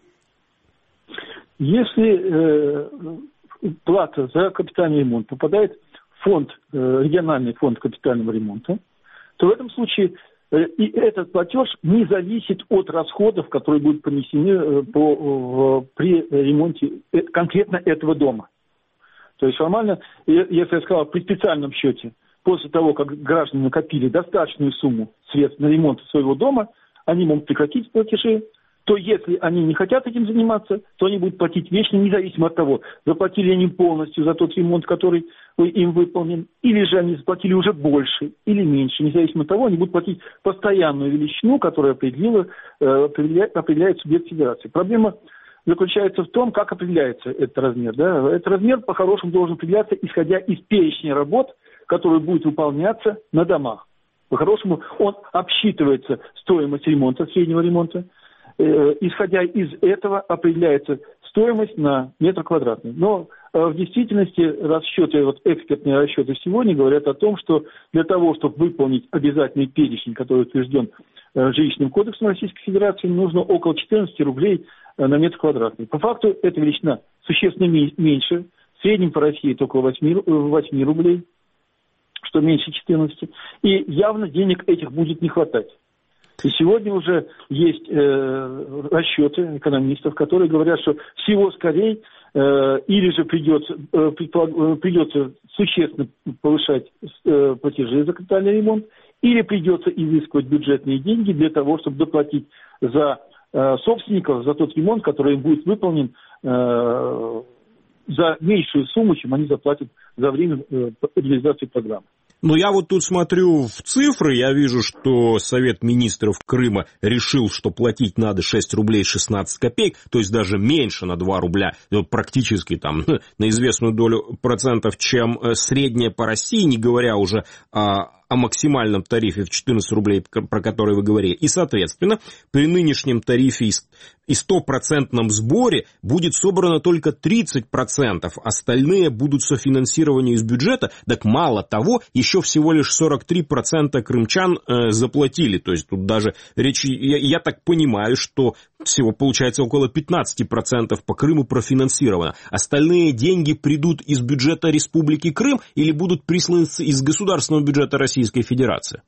Если э, плата за капитальный ремонт попадает в фонд, э, региональный фонд капитального ремонта, то в этом случае и этот платеж не зависит от расходов, которые будут понесены по, в, при ремонте конкретно этого дома. То есть формально, если я сказал, при специальном счете, после того, как граждане накопили достаточную сумму средств на ремонт своего дома, они могут прекратить платежи. что если они не хотят этим заниматься, то они будут платить вечно, независимо от того, заплатили они полностью за тот ремонт, который им выполнен, или же они заплатили уже больше или меньше, независимо от того, они будут платить постоянную величину, которую определила, определяет, определяет субъект федерации. Проблема заключается в том, как определяется этот размер. Да? Этот размер по-хорошему должен определяться, исходя из перечня работ, которые будут выполняться на домах. По-хорошему, он обсчитывается стоимость ремонта, среднего ремонта. Э, исходя из этого определяется стоимость на метр квадратный. Но э, в действительности расчеты, вот экспертные расчеты сегодня говорят о том, что для того, чтобы выполнить обязательный перечень, который утвержден э, жилищным кодексом Российской Федерации, нужно около четырнадцать рублей э, на метр квадратный. По факту эта величина существенно ми- меньше. В среднем по России это около восемь рублей, что меньше четырнадцати. И явно денег этих будет не хватать. И сегодня уже есть э, расчеты экономистов, которые говорят, что всего скорее э, или же придется, э, придется существенно повышать э, платежи за капитальный ремонт, или придется изыскивать бюджетные деньги для того, чтобы доплатить за э, собственников, за тот ремонт, который им будет выполнен э, за меньшую сумму, чем они заплатят за время э, реализации программы. Но я вот тут смотрю в цифры, я вижу, что Совет министров Крыма решил, что платить надо шесть рублей шестнадцать копеек, то есть даже меньше на два рубля, практически там на известную долю процентов, чем средняя по России, не говоря уже о... о максимальном тарифе в четырнадцать рублей, про который вы говорили. И, соответственно, при нынешнем тарифе и стопроцентном сборе будет собрано только тридцать процентов. Остальные будут софинансированы из бюджета. Так мало того, еще всего лишь сорок три процента крымчан э, заплатили. То есть тут даже речь... Я, я так понимаю, что всего получается около пятнадцать процентов по Крыму профинансировано. Остальные деньги придут из бюджета Республики Крым или будут присланы из государственного бюджета Российской Федерации?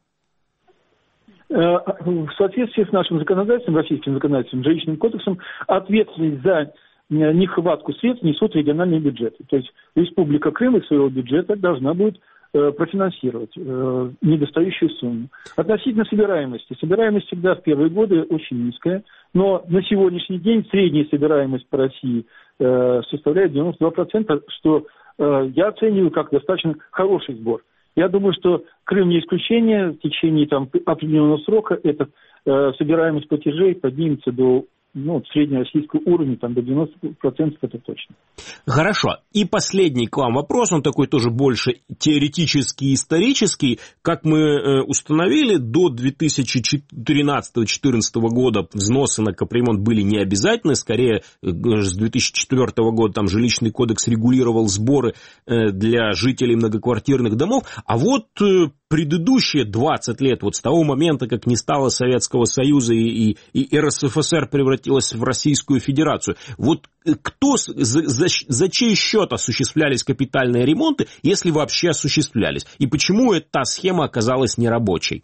В соответствии с нашим законодательством, российским законодательством, жилищным кодексом, ответственность за нехватку средств несут региональные бюджеты. То есть Республика Крым из своего бюджета должна будет профинансировать недостающую сумму. Относительно собираемости. Собираемость всегда в первые годы очень низкая, но на сегодняшний день средняя собираемость по России составляет девяносто два процента, что я оцениваю как достаточно хороший сбор. Я думаю, что Крым не исключение. В течение там, определенного срока эта э, собираемость платежей поднимется до ну, среднероссийского уровня, там, до девяноста процентов, это точно. Хорошо. И последний к вам вопрос, он такой тоже больше теоретический и исторический. Как мы э, установили, до две тысячи тринадцатого-четырнадцатого года взносы на капремонт были не обязательны. Скорее, э, с две тысячи четвёртого года там жилищный кодекс регулировал сборы э, для жителей многоквартирных домов. А вот э, предыдущие двадцать лет, вот с того момента, как не стало Советского Союза и, и, и эр эс эф эс эр превратилась в Российскую Федерацию, вот кто, за, за, за чей счет осуществлялись капитальные ремонты, если вообще осуществлялись? И почему эта схема оказалась нерабочей?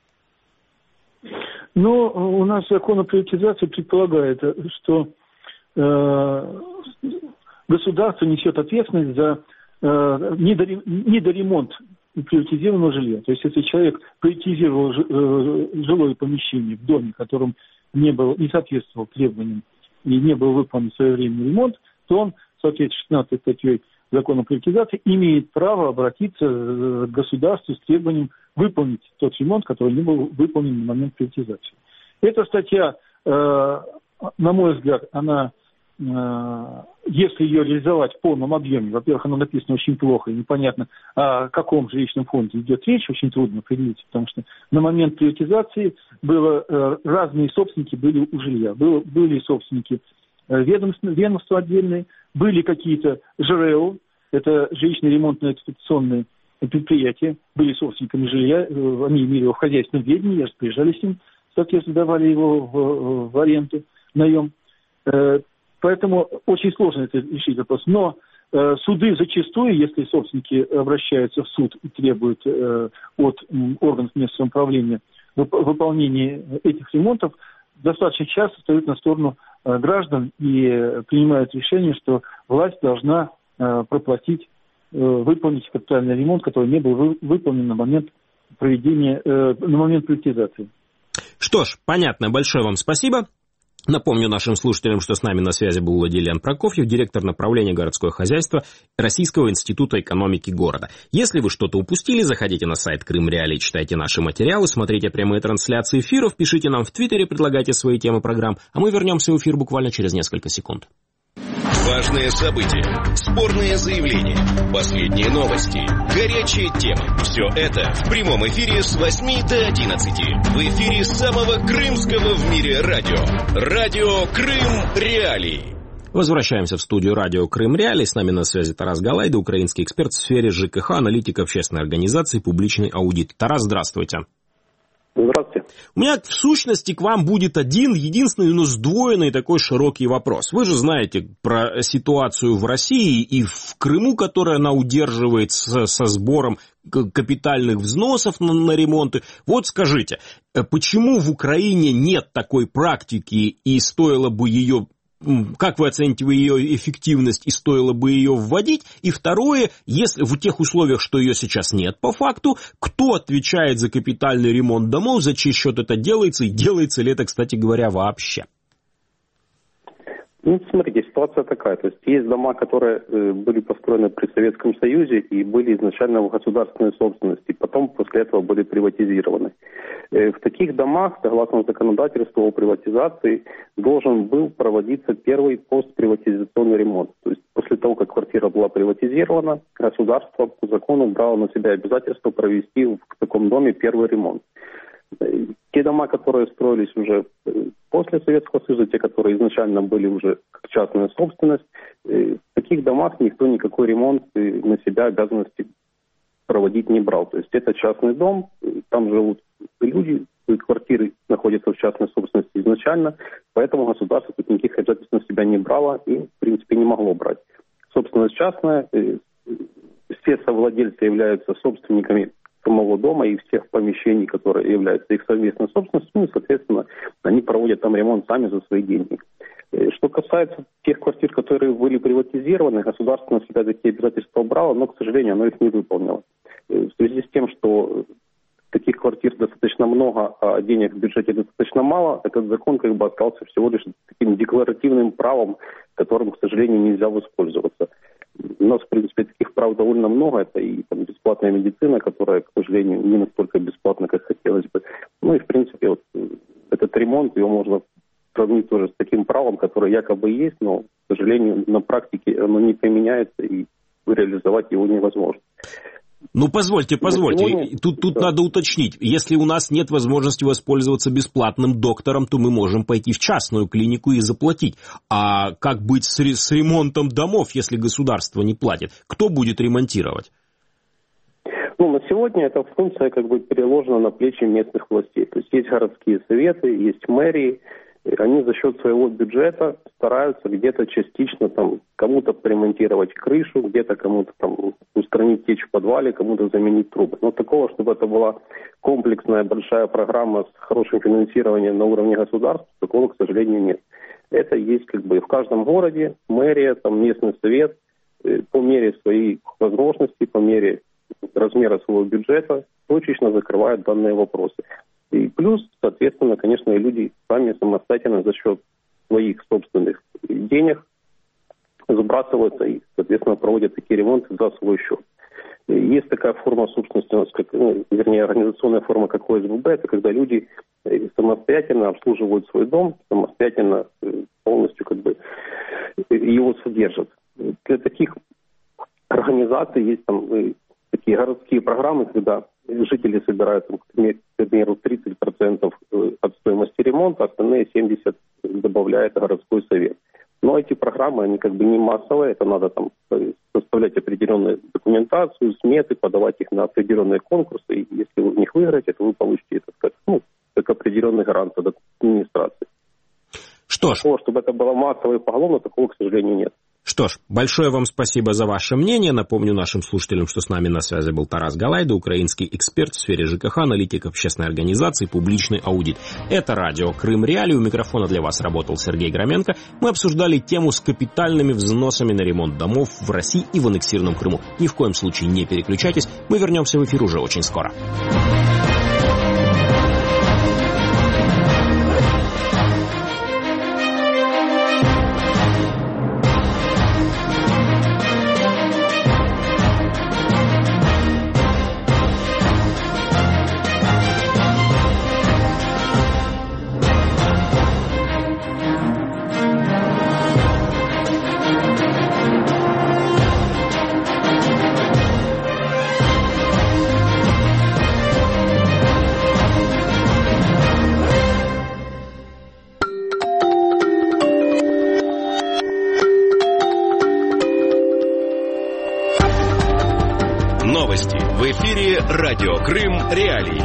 Ну, у нас закон о приватизации предполагает, что э, государство несет ответственность за э, недоремонт приватизированного жилья. То есть, если человек приватизировал жилое помещение в доме, в котором не, был, не соответствовал требованиям и не был выполнен своевременный ремонт, то он, в соответствии с шестнадцатой статьей закона о приватизации, имеет право обратиться к государству с требованием выполнить тот ремонт, который не был выполнен на момент приватизации. Эта статья, на мой взгляд, она, если ее реализовать в полном объеме, во-первых, она написана очень плохо, и непонятно, о каком жилищном фонде идет речь, очень трудно определить, потому что на момент приватизации было, разные собственники были у жилья. Было, были собственники ведомства, ведомства отдельные, были какие-то ЖРЭО, это жилищно-ремонтно-эксплуатационные предприятия, были собственниками жилья, они имели его в хозяйственном ведении, распоряжались им, соответственно, давали его в, в аренду, наем. Поэтому очень сложно это решить вопрос. Но э, суды зачастую, если собственники обращаются в суд и требуют э, от э, органов местного самоуправления вып- выполнения этих ремонтов, достаточно часто встают на сторону э, граждан и э, принимают решение, что власть должна э, проплатить, э, выполнить капитальный ремонт, который не был вы- выполнен на момент проведения, э, на момент приватизации. Что ж, понятно. Большое вам спасибо. Напомню нашим слушателям, что с нами на связи был Владимир Прокофьев, директор направления городское хозяйство Российского института экономики города. Если вы что-то упустили, заходите на сайт Крым Реалии, читайте наши материалы, смотрите прямые трансляции эфиров, пишите нам в Твиттере, предлагайте свои темы программ, а мы вернемся в эфир буквально через несколько секунд. Важные события, спорные заявления, последние новости, горячие темы. Все это в прямом эфире с восьми до одиннадцати. В эфире самого крымского в мире радио. Радио Крым Реалии. Возвращаемся в студию радио Крым Реалии. С нами на связи Тарас Галайда, украинский эксперт в сфере ЖКХ, аналитик общественной организации «Публичный аудит». Тарас, здравствуйте. Здравствуйте. У меня в сущности к вам будет один, единственный, но сдвоенный такой широкий вопрос. Вы же знаете про ситуацию в России и в Крыму, которая она удерживает со, со сбором капитальных взносов на, на ремонты. Вот скажите, почему в Украине нет такой практики и стоило бы ее... Как вы оцените ее эффективность и стоило бы ее вводить? И второе, если в тех условиях, что ее сейчас нет по факту, кто отвечает за капитальный ремонт домов, за чей счет это делается и делается ли это, кстати говоря, вообще? Ну, смотрите, ситуация такая. То есть есть дома, которые э, были построены при Советском Союзе и были изначально в государственной собственности, потом после этого были приватизированы. Э, в таких домах, согласно законодательству о приватизации, должен был проводиться первый постприватизационный ремонт. То есть после того, как квартира была приватизирована, государство по закону брало на себя обязательство провести в таком доме первый ремонт. Те дома, которые строились уже после Советского Союза, те, которые изначально были уже как частная собственность, в таких домах никто никакой ремонт на себя обязанности проводить не брал. То есть это частный дом, там живут люди, квартиры находятся в частной собственности изначально, поэтому государство тут никаких обязательств на себя не брало и, в принципе, не могло брать. Собственность частная, все совладельцы являются собственниками самого дома и всех помещений, которые являются их совместной собственностью, ну и, соответственно, они проводят там ремонт сами за свои деньги. Что касается тех квартир, которые были приватизированы, государство на себя такие обязательства брало, но, к сожалению, оно их не выполнило. В связи с тем, что таких квартир достаточно много, а денег в бюджете достаточно мало, этот закон как бы остался всего лишь таким декларативным правом, которым, к сожалению, нельзя воспользоваться. У нас, в принципе, таких прав довольно много. Это и там, бесплатная медицина, которая, к сожалению, не настолько бесплатна, как хотелось бы. Ну и, в принципе, вот этот ремонт, его можно сравнить тоже с таким правом, которое якобы есть, но, к сожалению, на практике оно не применяется, и реализовать его невозможно. Ну, позвольте, позвольте, сегодня... тут, тут да. надо уточнить, если у нас нет возможности воспользоваться бесплатным доктором, то мы можем пойти в частную клинику и заплатить. А как быть с, ре- с ремонтом домов, если государство не платит? Кто будет ремонтировать? Ну, на сегодня эта функция как бы переложена на плечи местных властей. То есть есть городские советы, есть мэрии. Они за счет своего бюджета стараются где-то частично там кому-то поремонтировать крышу, где-то кому-то там устранить течь в подвале, кому-то заменить трубы. Но такого, чтобы это была комплексная большая программа с хорошим финансированием на уровне государства, такого, к сожалению, нет. Это есть как бы в каждом городе, мэрия, там местный совет, по мере своих возможностей, по мере размера своего бюджета точечно закрывают данные вопросы. И плюс, соответственно, конечно, и люди сами самостоятельно за счет своих собственных денег сбрасываются и, соответственно, проводят такие ремонты за свой счет. И есть такая форма собственности у нас, как, ну, вернее, организационная форма, как о эс вэ бэ, это когда люди самостоятельно обслуживают свой дом, самостоятельно полностью как бы его содержат. Для таких организаций есть там такие городские программы, когда жители собирают, к примеру, тридцать процентов от стоимости ремонта, остальные семьдесят процентов добавляет городской совет. Но эти программы, они как бы не массовые, это надо там составлять определенную документацию, сметы, подавать их на определенные конкурсы, и если вы в них выиграете, то вы получите это как, ну, как определенный гарант от администрации. Что ж. Такого, чтобы это было массово и поголовно, такого, к сожалению, нет. Что ж, большое вам спасибо за ваше мнение. Напомню нашим слушателям, что с нами на связи был Тарас Галайда, украинский эксперт в сфере ЖКХ, аналитик общественной организации «Публичный аудит». Это радио Крым Реалии. У микрофона для вас работал Сергей Громенко. Мы обсуждали тему с капитальными взносами на ремонт домов в России и в аннексированном Крыму. Ни в коем случае не переключайтесь. Мы вернемся в эфир уже очень скоро. Радио Крым Реалии.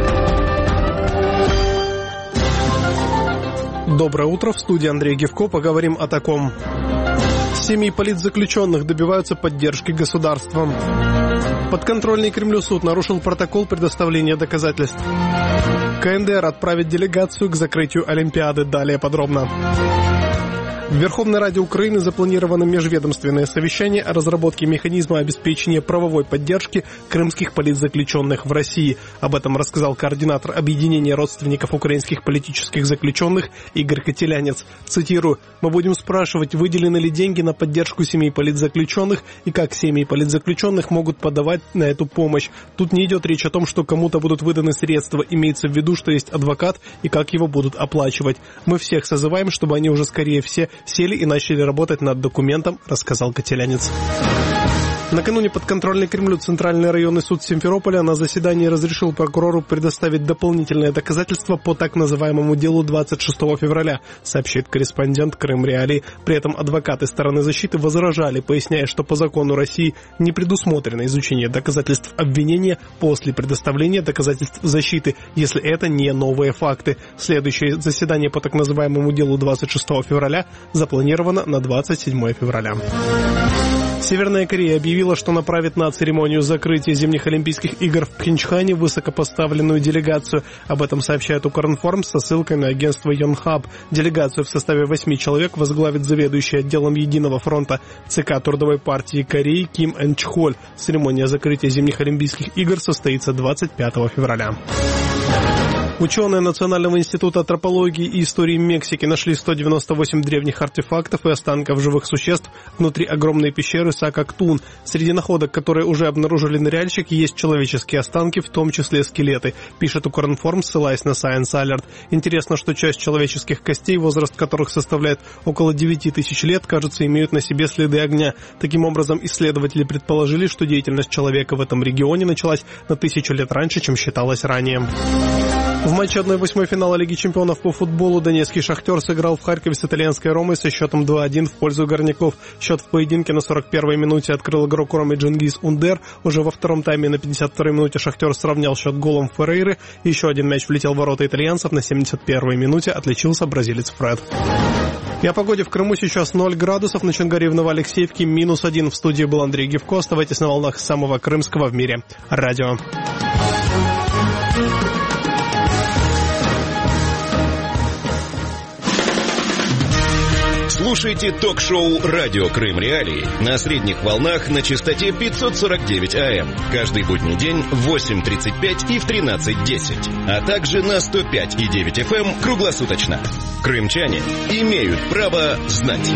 Доброе утро, в студии Андрей Гевко. Поговорим о таком. Семьи политзаключенных добиваются поддержки государством. Подконтрольный Кремлю суд нарушил протокол предоставления доказательств. КНДР отправит делегацию к закрытию Олимпиады. Далее подробно. В Верховной Раде Украины запланировано межведомственное совещание о разработке механизма обеспечения правовой поддержки крымских политзаключенных в России. Об этом рассказал координатор объединения родственников украинских политических заключенных Игорь Котелянец. Цитирую: «Мы будем спрашивать, выделены ли деньги на поддержку семей политзаключенных и как семьи политзаключенных могут подавать на эту помощь. Тут не идет речь о том, что кому-то будут выданы средства, имеется в виду, что есть адвокат и как его будут оплачивать. Мы всех созываем, чтобы они уже скорее все сели и начали работать над документом», — рассказал Котелянец. Накануне подконтрольный Кремлю Центральный районный суд Симферополя на заседании разрешил прокурору предоставить дополнительные доказательства по так называемому делу двадцать шестого февраля, сообщит корреспондент Крым Реалии. При этом адвокаты стороны защиты возражали, поясняя, что по закону России не предусмотрено изучение доказательств обвинения после предоставления доказательств защиты, если это не новые факты. Следующее заседание по так называемому делу двадцать шестого февраля запланировано на двадцать седьмого февраля. Северная Корея объявила, что направит на церемонию закрытия зимних Олимпийских игр в Пхенчхане высокопоставленную делегацию. Об этом сообщает Укринформ со ссылкой на агентство Йонхап. Делегацию в составе восьми человек возглавит заведующий отделом Единого фронта ЦК Трудовой партии Кореи Ким Эн Чхоль. Церемония закрытия зимних Олимпийских игр состоится двадцать пятого февраля. Ученые Национального института антропологии и истории Мексики нашли сто девяносто восемь древних артефактов и останков живых существ внутри огромной пещеры Сакактун. Среди находок, которые уже обнаружили ныряльщики, есть человеческие останки, в том числе скелеты, пишет Укринформ, ссылаясь на Science Alert. Интересно, что часть человеческих костей, возраст которых составляет около девяти тысяч лет, кажется, имеют на себе следы огня. Таким образом, исследователи предположили, что деятельность человека в этом регионе началась на тысячу лет раньше, чем считалось ранее. В матче одна восьмой финала Лиги чемпионов по футболу донецкий «Шахтер» сыграл в Харькове с итальянской «Ромой» со счетом два один в пользу горняков. Счет в поединке на сорок первой минуте открыл игрок «Ромы» Джингиз Ундер. Уже во втором тайме на пятьдесят второй минуте «Шахтер» сравнял счет голом Феррейры. Еще один мяч влетел в ворота итальянцев. На семьдесят первой минуте отличился бразилец Фред. И о погоде в Крыму сейчас ноль градусов, на Чонгаре в Новоалексеевке минус один. В студии был Андрей Гевко. Оставайтесь на волнах самого крымского в мире радио. Слушайте ток-шоу «Радио Крым Реалии» на средних волнах на частоте пятьсот сорок девять АМ. Каждый будний день в восемь тридцать пять и в тринадцать десять. А также на сто пять и девять эф эм круглосуточно. Крымчане имеют право знать.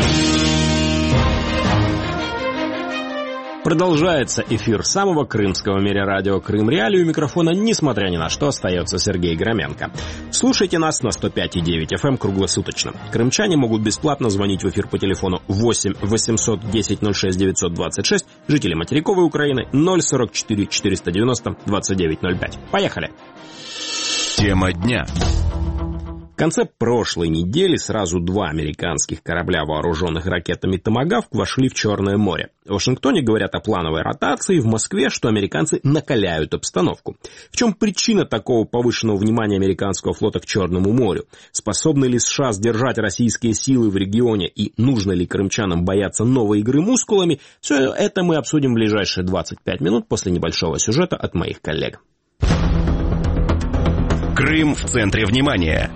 Продолжается эфир самого крымского в мире радио Крым Реалии. У микрофона, несмотря ни на что, остается Сергей Громенко. Слушайте нас на сто пять и девять эф эм круглосуточно. Крымчане могут бесплатно звонить в эфир по телефону восемь восемьсот десять ноль шесть девятьсот двадцать шесть, жители материковой Украины ноль сорок четыре четыреста девяносто двадцать девять ноль пять. Поехали! Тема дня. В конце прошлой недели сразу два американских корабля, вооруженных ракетами «Томагавк», вошли в Черное море. В Вашингтоне говорят о плановой ротации, в Москве, что американцы накаляют обстановку. В чем причина такого повышенного внимания американского флота к Черному морю? Способны ли США сдержать российские силы в регионе и нужно ли крымчанам бояться новой игры мускулами? Все это мы обсудим в ближайшие двадцать пять минут после небольшого сюжета от моих коллег. Крым в центре внимания.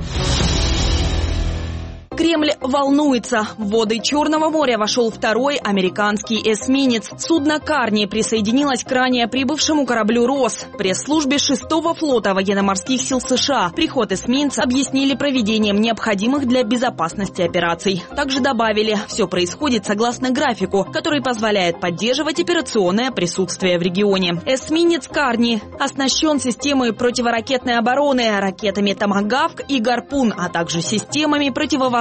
Кремль волнуется. В воды Черного моря вошел второй американский эсминец. Судно «Карни» присоединилось к ранее прибывшему кораблю «Росс». Пресс-службе шестого флота военно-морских сил США приход эсминца объяснили проведением необходимых для безопасности операций. Также добавили, все происходит согласно графику, который позволяет поддерживать операционное присутствие в регионе. Эсминец «Карни» оснащен системой противоракетной обороны, ракетами «Томагавк» и «Гарпун», а также системами противовоздушной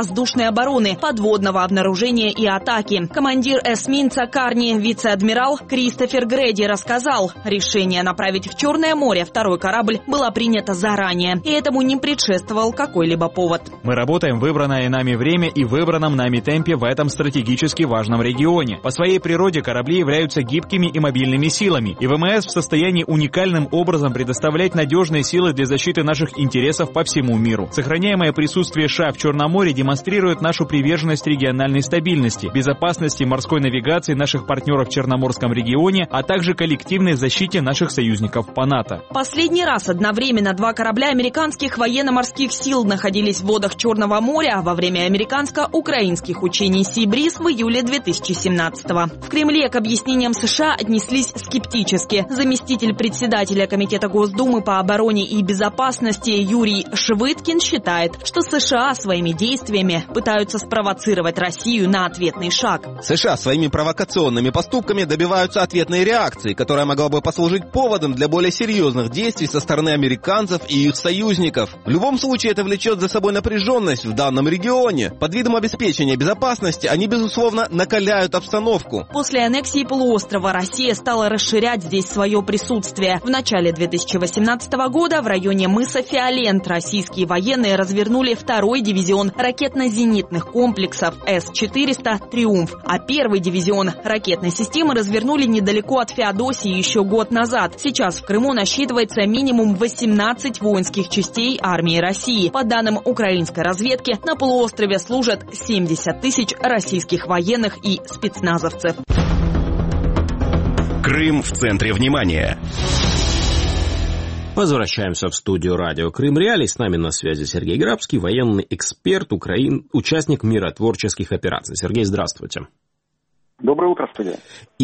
воздушной обороны, подводного обнаружения и атаки. Командир эсминца «Карни», вице-адмирал Кристофер Грэди, рассказал, решение направить в Черное море второй корабль было принято заранее, и этому не предшествовал какой-либо повод. Мы работаем в выбранное нами время и в выбранном нами темпе в этом стратегически важном регионе. По своей природе корабли являются гибкими и мобильными силами, и ВМС в состоянии уникальным образом предоставлять надежные силы для защиты наших интересов по всему миру. Сохраняемое присутствие США в Черном море демонстрирует нашу приверженность региональной стабильности, безопасности морской навигации наших партнеров в Черноморском регионе, а также коллективной защите наших союзников по НАТО. Последний раз одновременно два корабля американских военно-морских сил находились в водах Черного моря во время американско-украинских учений «Си-Бриз» в июле две тысячи семнадцатого. В Кремле к объяснениям США отнеслись скептически. Заместитель председателя Комитета Госдумы по обороне и безопасности Юрий Швыдкин считает, что США своими действиями пытаются спровоцировать Россию на ответный шаг. США своими провокационными поступками добиваются ответной реакции, которая могла бы послужить поводом для более серьезных действий со стороны американцев и их союзников. В любом случае это влечет за собой напряженность в данном регионе. Под видом обеспечения безопасности они, безусловно, накаляют обстановку. После аннексии полуострова Россия стала расширять здесь свое присутствие. В начале две тысячи восемнадцатого года в районе мыса Фиолент российские военные развернули второй дивизион ракетно-зенитных комплексов эс четыреста «Триумф», а первый дивизион ракетной системы развернули недалеко от Феодосии еще год назад. Сейчас в Крыму насчитывается минимум восемнадцать воинских частей армии России. По данным украинской разведки, на полуострове служат семьдесят тысяч российских военных и спецназовцев. Крым в центре внимания. Возвращаемся в студию радио Крым Реалии. С нами на связи Сергей Грабский, военный эксперт, украин... участник миротворческих операций. Сергей, здравствуйте. Доброе утро, студия.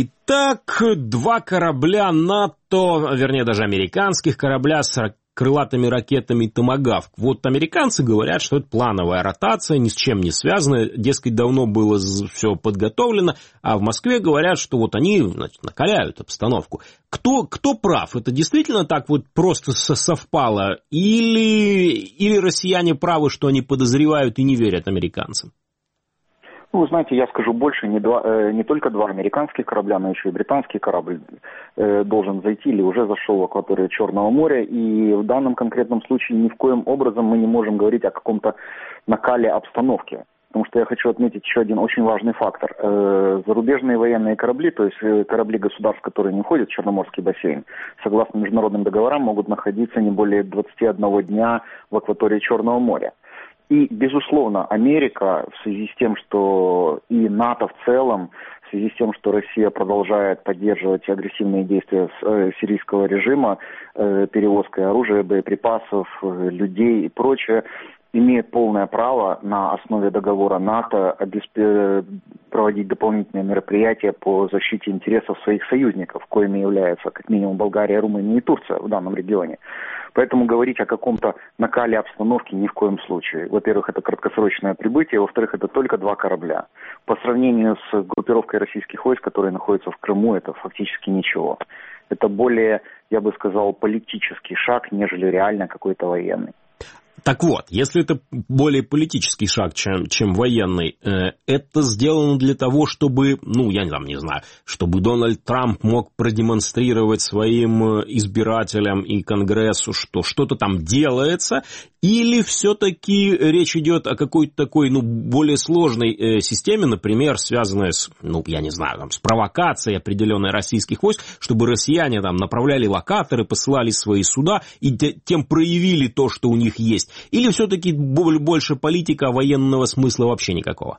Итак, два корабля НАТО, вернее даже американских корабля с крылатыми ракетами «Томагавк». Вот американцы говорят, что это плановая ротация, ни с чем не связанная, дескать, давно было все подготовлено, а в Москве говорят, что вот они, значит, накаляют обстановку. Кто, кто прав? Это действительно так вот просто совпало? Или, или россияне правы, что они подозревают и не верят американцам? Ну, вы знаете, я скажу больше, не, два, э, не только два американских корабля, но еще и британский корабль э, должен зайти или уже зашел в акваторию Черного моря. И в данном конкретном случае ни в коем образом мы не можем говорить о каком-то накале обстановки. Потому что я хочу отметить еще один очень важный фактор. Э, зарубежные военные корабли, то есть э, корабли государств, которые не входят в Черноморский бассейн, согласно международным договорам, могут находиться не более двадцати одного дня в акватории Черного моря. И, безусловно, Америка в связи с тем, что и НАТО в целом, в связи с тем, что Россия продолжает поддерживать агрессивные действия э, сирийского режима, э, перевозкой оружия, боеприпасов, э, людей и прочее, имеет полное право на основе договора НАТО обесп... проводить дополнительные мероприятия по защите интересов своих союзников, коими являются как минимум Болгария, Румыния и Турция в данном регионе. Поэтому говорить о каком-то накале обстановки ни в коем случае. Во-первых, это краткосрочное прибытие, во-вторых, это только два корабля. По сравнению с группировкой российских войск, которые находятся в Крыму, это фактически ничего. Это более, я бы сказал, политический шаг, нежели реально какой-то военный. Так вот, если это более политический шаг, чем, чем военный, э, это сделано для того, чтобы, ну, я там не знаю, чтобы Дональд Трамп мог продемонстрировать своим избирателям и Конгрессу, что что-то там делается, или все-таки речь идет о какой-то такой, ну, более сложной э, системе, например, связанной с, ну, я не знаю, там, с провокацией определенной российских войск, чтобы россияне там направляли локаторы, посылали свои суда и тем проявили то, что у них есть. Или все-таки больше политика, а военного смысла вообще никакого?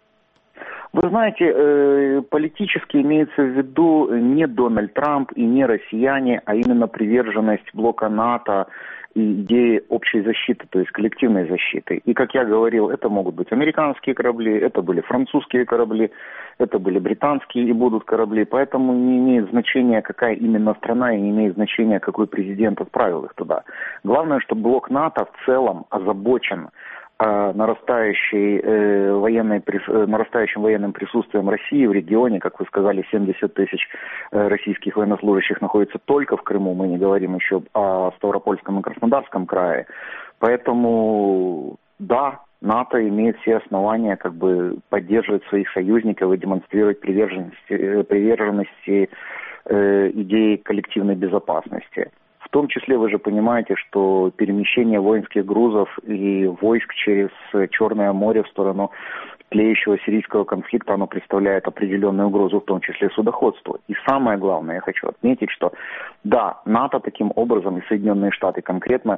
Вы знаете, политически имеется в виду не Дональд Трамп и не россияне, а именно приверженность блока НАТО и идеи общей защиты, то есть коллективной защиты. И, как я говорил, это могут быть американские корабли, это были французские корабли, это были британские и будут корабли. Поэтому не имеет значения, какая именно страна, и не имеет значения, какой президент отправил их туда. Главное, что блок НАТО в целом озабочен нарастающей, э, военной, нарастающим военным присутствием России в регионе. Как вы сказали, семьдесят тысяч э, российских военнослужащих находится только в Крыму. Мы не говорим еще о Ставропольском и Краснодарском крае. Поэтому, да, НАТО имеет все основания как бы поддерживать своих союзников и демонстрировать приверженность, приверженности э, идеи коллективной безопасности. В том числе вы же понимаете, что перемещение воинских грузов и войск через Черное море в сторону тлеющего сирийского конфликта, оно представляет определенную угрозу, в том числе судоходству. И самое главное, я хочу отметить, что да, НАТО таким образом и Соединенные Штаты конкретно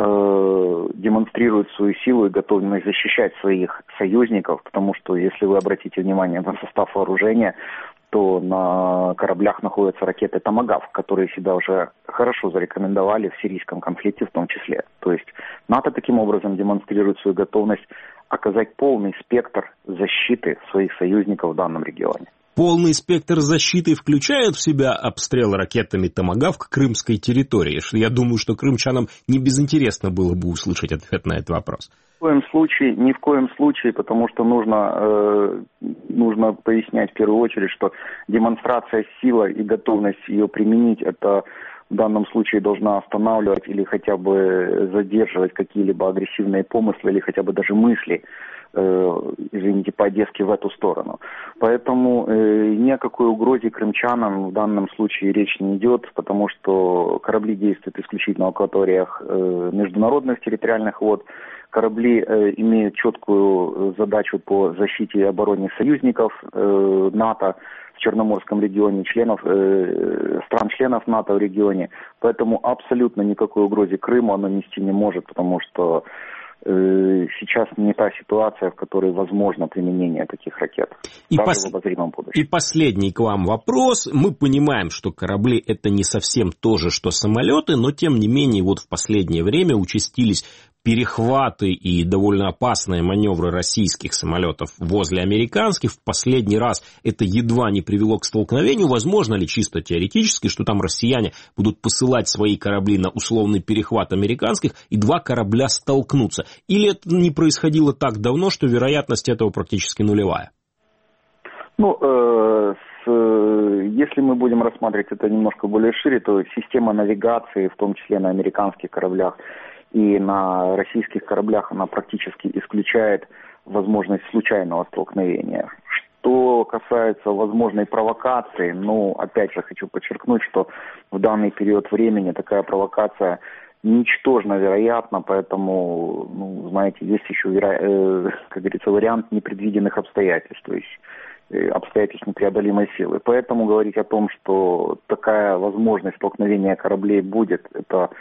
э, демонстрируют свою силу и готовность защищать своих союзников, потому что, если вы обратите внимание на состав вооружения, то на кораблях находятся ракеты «Томагавк», которые себя уже хорошо зарекомендовали в сирийском конфликте в том числе. То есть НАТО таким образом демонстрирует свою готовность оказать полный спектр защиты своих союзников в данном регионе. Полный спектр защиты включает в себя обстрел ракетами «Томагавк» крымской территории. Я думаю, что крымчанам не безинтересно было бы услышать ответ на этот вопрос. Ни в коем случае, ни в коем случае, потому что нужно, э, нужно пояснять в первую очередь, что демонстрация силы и готовность ее применить, это в данном случае должна останавливать или хотя бы задерживать какие-либо агрессивные помыслы или хотя бы даже мысли, э, извините, по-одесски в эту сторону. Поэтому э, ни о какой угрозе крымчанам в данном случае речь не идет, потому что корабли действуют исключительно в акваториях э, международных территориальных вод. Корабли э, имеют четкую задачу по защите и обороне союзников э, НАТО в Черноморском регионе, членов, э, стран-членов НАТО в регионе. Поэтому абсолютно никакой угрозе Крыму оно нести не может, потому что э, сейчас не та ситуация, в которой возможно применение таких ракет. И, даже пос... в обозримом будущем. И последний к вам вопрос. Мы понимаем, что корабли это не совсем то же, что самолеты, но тем не менее вот в последнее время участились перехваты и довольно опасные маневры российских самолетов возле американских. В последний раз это едва не привело к столкновению. Возможно ли чисто теоретически, что там россияне будут посылать свои корабли на условный перехват американских, и два корабля столкнутся? Или это не происходило так давно, что вероятность этого практически нулевая? Ну, э, с, если мы будем рассматривать это немножко более шире, то система навигации, в том числе на американских кораблях, и на российских кораблях она практически исключает возможность случайного столкновения. Что касается возможной провокации, ну, опять же, хочу подчеркнуть, что в данный период времени такая провокация ничтожно вероятна, поэтому, ну, знаете, есть еще, веро... как говорится, вариант непредвиденных обстоятельств, то есть обстоятельств непреодолимой силы. Поэтому говорить о том, что такая возможность столкновения кораблей будет, это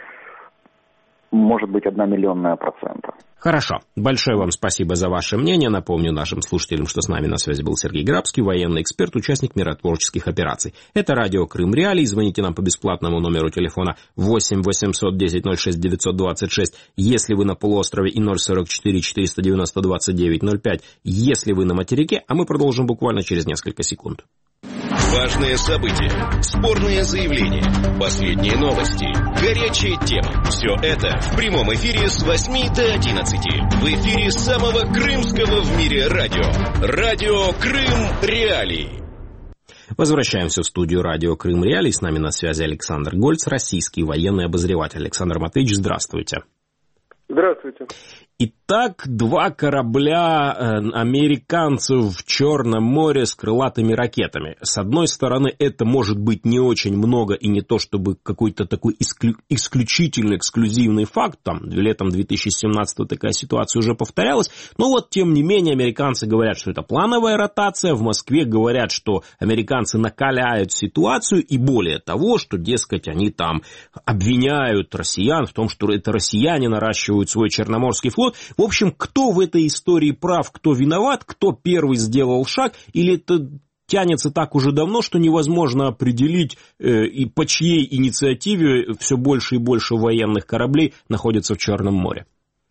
может быть одна миллионная процента. Хорошо. Большое вам спасибо за ваше мнение. Напомню нашим слушателям, что с нами на связи был Сергей Грабский, военный эксперт, участник миротворческих операций. Это радио Крым Реалии. Звоните нам по бесплатному номеру телефона восемь восемьсот десять ноль шесть девятьсот двадцать шесть, если вы на полуострове, и ноль сорок четыре четыреста девяносто двадцать девять ноль пять, если вы на материке, а мы продолжим буквально через несколько секунд. Важные события, спорные заявления, последние новости, горячие темы. Все это в прямом эфире с восьми до одиннадцати. В эфире самого крымского в мире радио. Радио Крым Реалии. Возвращаемся в студию радио Крым Реалии. С нами на связи Александр Гольц, российский военный обозреватель. Александр Матвеевич, здравствуйте. Здравствуйте. Итак, два корабля э, американцев в Черном море с крылатыми ракетами. С одной стороны, это может быть не очень много и не то чтобы какой-то такой исклю- исключительный, эксклюзивный факт. Там летом две тысячи семнадцатого такая ситуация уже повторялась. Но вот, тем не менее, американцы говорят, что это плановая ротация. В Москве говорят, что американцы накаляют ситуацию. И более того, что, дескать, они там обвиняют россиян в том, что это россияне наращивают свой Черноморский флот. В общем, кто в этой истории прав, кто виноват, кто первый сделал шаг, или это тянется так уже давно, что невозможно определить, э, и по чьей инициативе все больше и больше военных кораблей находятся в Черном море?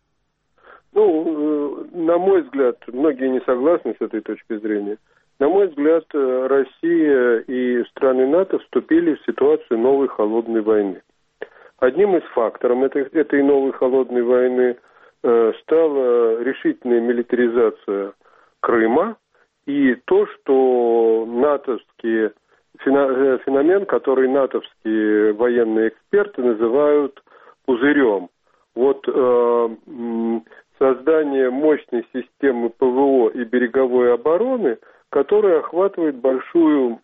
Ну, на мой взгляд, многие не согласны с этой точки зрения. На мой взгляд, Россия и страны НАТО вступили в ситуацию новой холодной войны. Одним из факторов этой, этой новой холодной войны стала решительная милитаризация Крыма и то, что натовские феномен, который натовские военные эксперты называют пузырем. Вот э, создание мощной системы ПВО и береговой обороны, которая охватывает большую,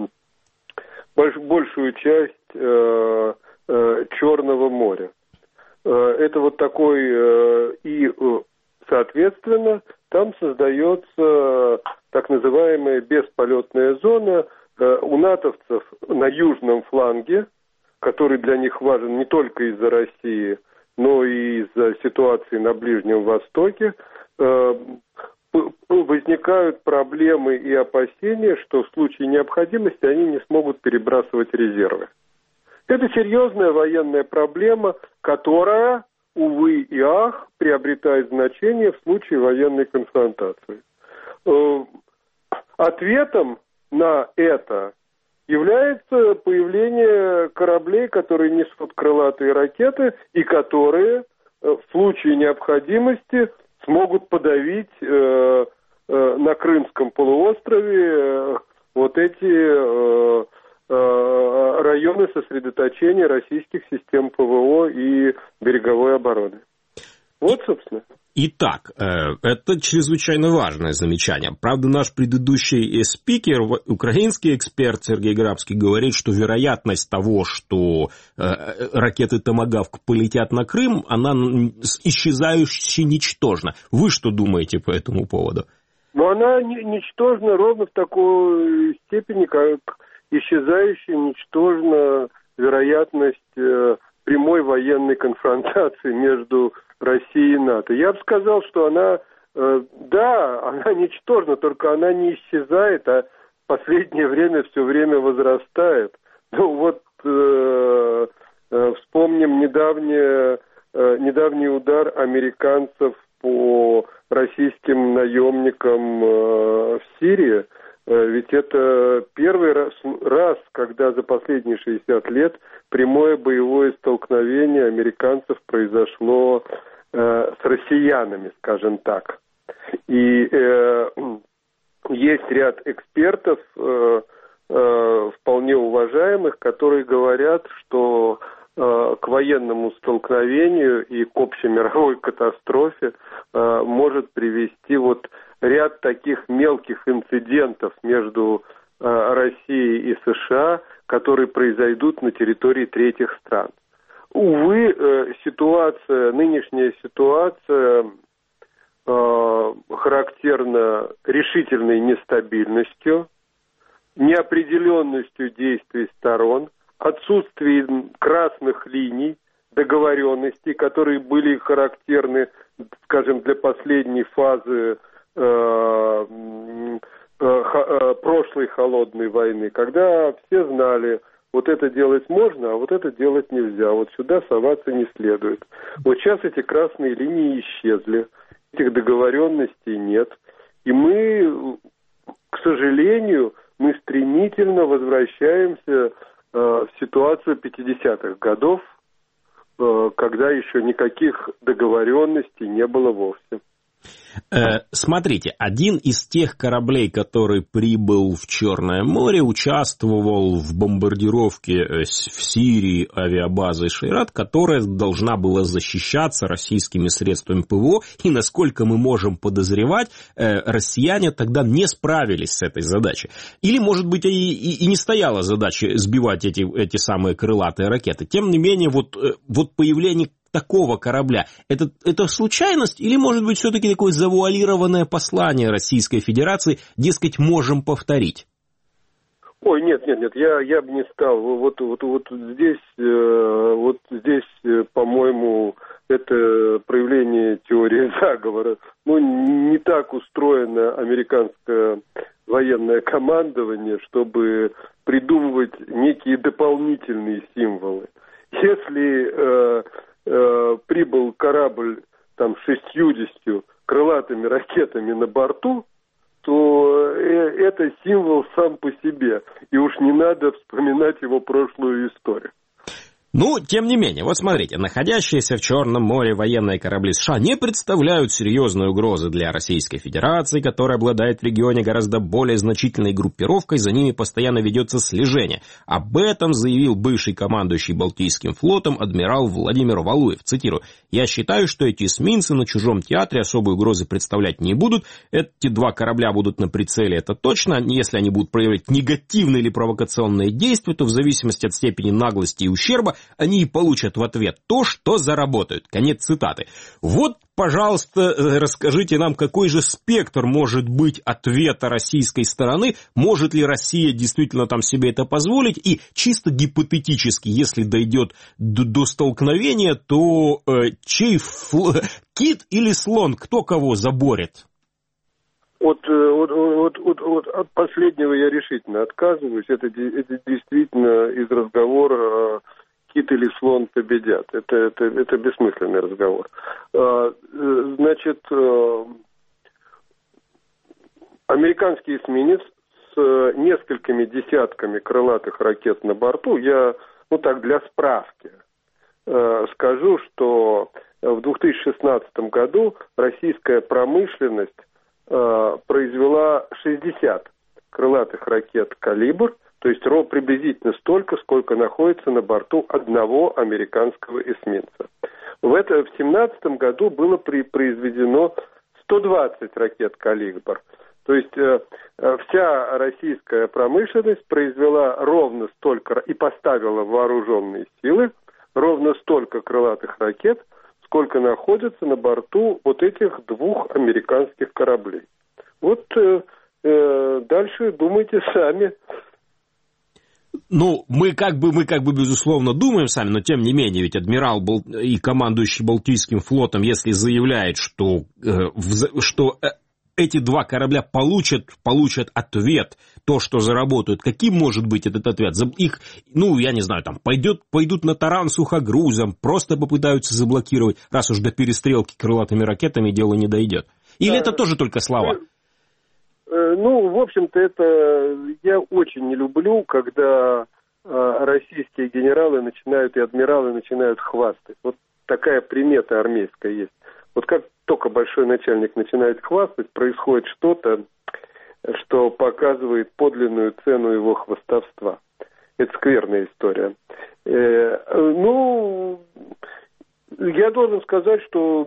больш, большую часть э, э, Черного моря. Э, это вот такой, э, и, соответственно, там создается так называемая бесполетная зона э, у натовцев на южном фланге, который для них важен не только из-за России, но и из-за ситуации на Ближнем Востоке, э, возникают проблемы и опасения, что в случае необходимости они не смогут перебрасывать резервы. Это серьезная военная проблема, которая, увы и ах, приобретает значение в случае военной конфронтации. Э, ответом на это является появление кораблей, которые несут крылатые ракеты и которые в случае необходимости смогут подавить э, э, на Крымском полуострове э, вот эти э, э, районы сосредоточения российских систем ПВО и береговой обороны. Вот, собственно. Итак, это чрезвычайно важное замечание. Правда, наш предыдущий спикер, украинский эксперт Сергей Грабский, говорит, что вероятность того, что ракеты «Томагавк» полетят на Крым, она исчезающе ничтожна. Вы что думаете по этому поводу? Ну, она ничтожна ровно в такой степени, как исчезающая ничтожна вероятность прямой военной конфронтации между Россией и НАТО. Я бы сказал, что она, э, да, она ничтожна, только она не исчезает, а в последнее время все время возрастает. Ну вот э, э, вспомним недавнее, э, недавний удар американцев по российским наемникам э, в Сирии. Э, ведь это первый раз, раз, когда за последние шестьдесят лет прямое боевое столкновение американцев произошло э, с россиянами, скажем так. И э, есть ряд экспертов, э, э, вполне уважаемых, которые говорят, что э, к военному столкновению и к общемировой катастрофе э, может привести вот ряд таких мелких инцидентов между э, Россией и США, которые произойдут на территории третьих стран. Увы, э, ситуация, нынешняя ситуация э, характерна решительной нестабильностью, неопределенностью действий сторон, отсутствием красных линий, договоренностей, которые были характерны, скажем, для последней фазы э, э, прошлой холодной войны, когда все знали, вот это делать можно, а вот это делать нельзя, вот сюда соваться не следует. Вот сейчас эти красные линии исчезли, этих договоренностей нет, и мы, к сожалению, мы стремительно возвращаемся э, в ситуацию пятидесятых годов, э, когда еще никаких договоренностей не было вовсе. Э, смотрите, один из тех кораблей, который прибыл в Черное море, участвовал в бомбардировке в Сирии авиабазы Шейрат, которая должна была защищаться российскими средствами ПВО, и, насколько мы можем подозревать, э, россияне тогда не справились с этой задачей. Или, может быть, и, и, и не стояла задача сбивать эти, эти самые крылатые ракеты. Тем не менее, вот, э, вот появление такого корабля, это, это случайность или, может быть, все-таки такое завуалированное послание Российской Федерации, дескать, можем повторить? Ой, нет, нет, нет, я, я бы не стал. Вот, вот, вот здесь, вот здесь, по-моему, это проявление теории заговора. Ну, не так устроено американское военное командование, чтобы придумывать некие дополнительные символы. Если э, э, прибыл корабль там с шестьюдесятью крылатыми ракетами на борту, то это символ сам по себе. И уж не надо вспоминать его прошлую историю. Ну, тем не менее, вот смотрите, находящиеся в Черном море военные корабли США не представляют серьезной угрозы для Российской Федерации, которая обладает в регионе гораздо более значительной группировкой, за ними постоянно ведется слежение. Об этом заявил бывший командующий Балтийским флотом адмирал Владимир Валуев. Цитирую: «Я считаю, что эти эсминцы на чужом театре особой угрозы представлять не будут. Эти два корабля будут на прицеле, это точно. Если они будут проявлять негативные или провокационные действия, то в зависимости от степени наглости и ущерба они и получат в ответ то, что заработают». Конец цитаты. Вот, пожалуйста, расскажите нам, какой же спектр может быть ответа российской стороны, может ли Россия действительно там себе это позволить, и чисто гипотетически, если дойдет до, до столкновения, то э, чей фл... кит или слон, кто кого заборет? Вот, вот, вот, вот, вот от последнего я решительно отказываюсь. Это, это действительно из разговора кит или слон победят. Это, это, это бессмысленный разговор. Значит, американский эсминец с несколькими десятками крылатых ракет на борту, я, ну так, для справки скажу, что в две тысячи шестнадцатом году российская промышленность произвела шестьдесят крылатых ракет «Калибр», то есть приблизительно столько, сколько находится на борту одного американского эсминца. В это, в две тысячи семнадцатом году было при, произведено сто двадцать ракет «Калибр». То есть э, вся российская промышленность произвела ровно столько и поставила в вооруженные силы ровно столько крылатых ракет, сколько находится на борту вот этих двух американских кораблей. Вот э, э, дальше думайте сами. Ну, мы как бы, мы как бы, безусловно, думаем сами, но тем не менее, ведь адмирал Бал... и командующий Балтийским флотом, если заявляет, что, э, в... что э, эти два корабля получат, получат ответ, то, что заработают, каким может быть этот ответ? Их, ну, я не знаю, там, пойдет, пойдут на таран сухогрузом, просто попытаются заблокировать, раз уж до перестрелки крылатыми ракетами дело не дойдет. Или это тоже только слова? Ну, в общем-то, это я очень не люблю, когда российские генералы начинают и адмиралы начинают хвастать. Вот такая примета армейская есть. Вот как только большой начальник начинает хвастать, происходит что-то, что показывает подлинную цену его хвастовства. Это скверная история. Э, ну, я должен сказать, что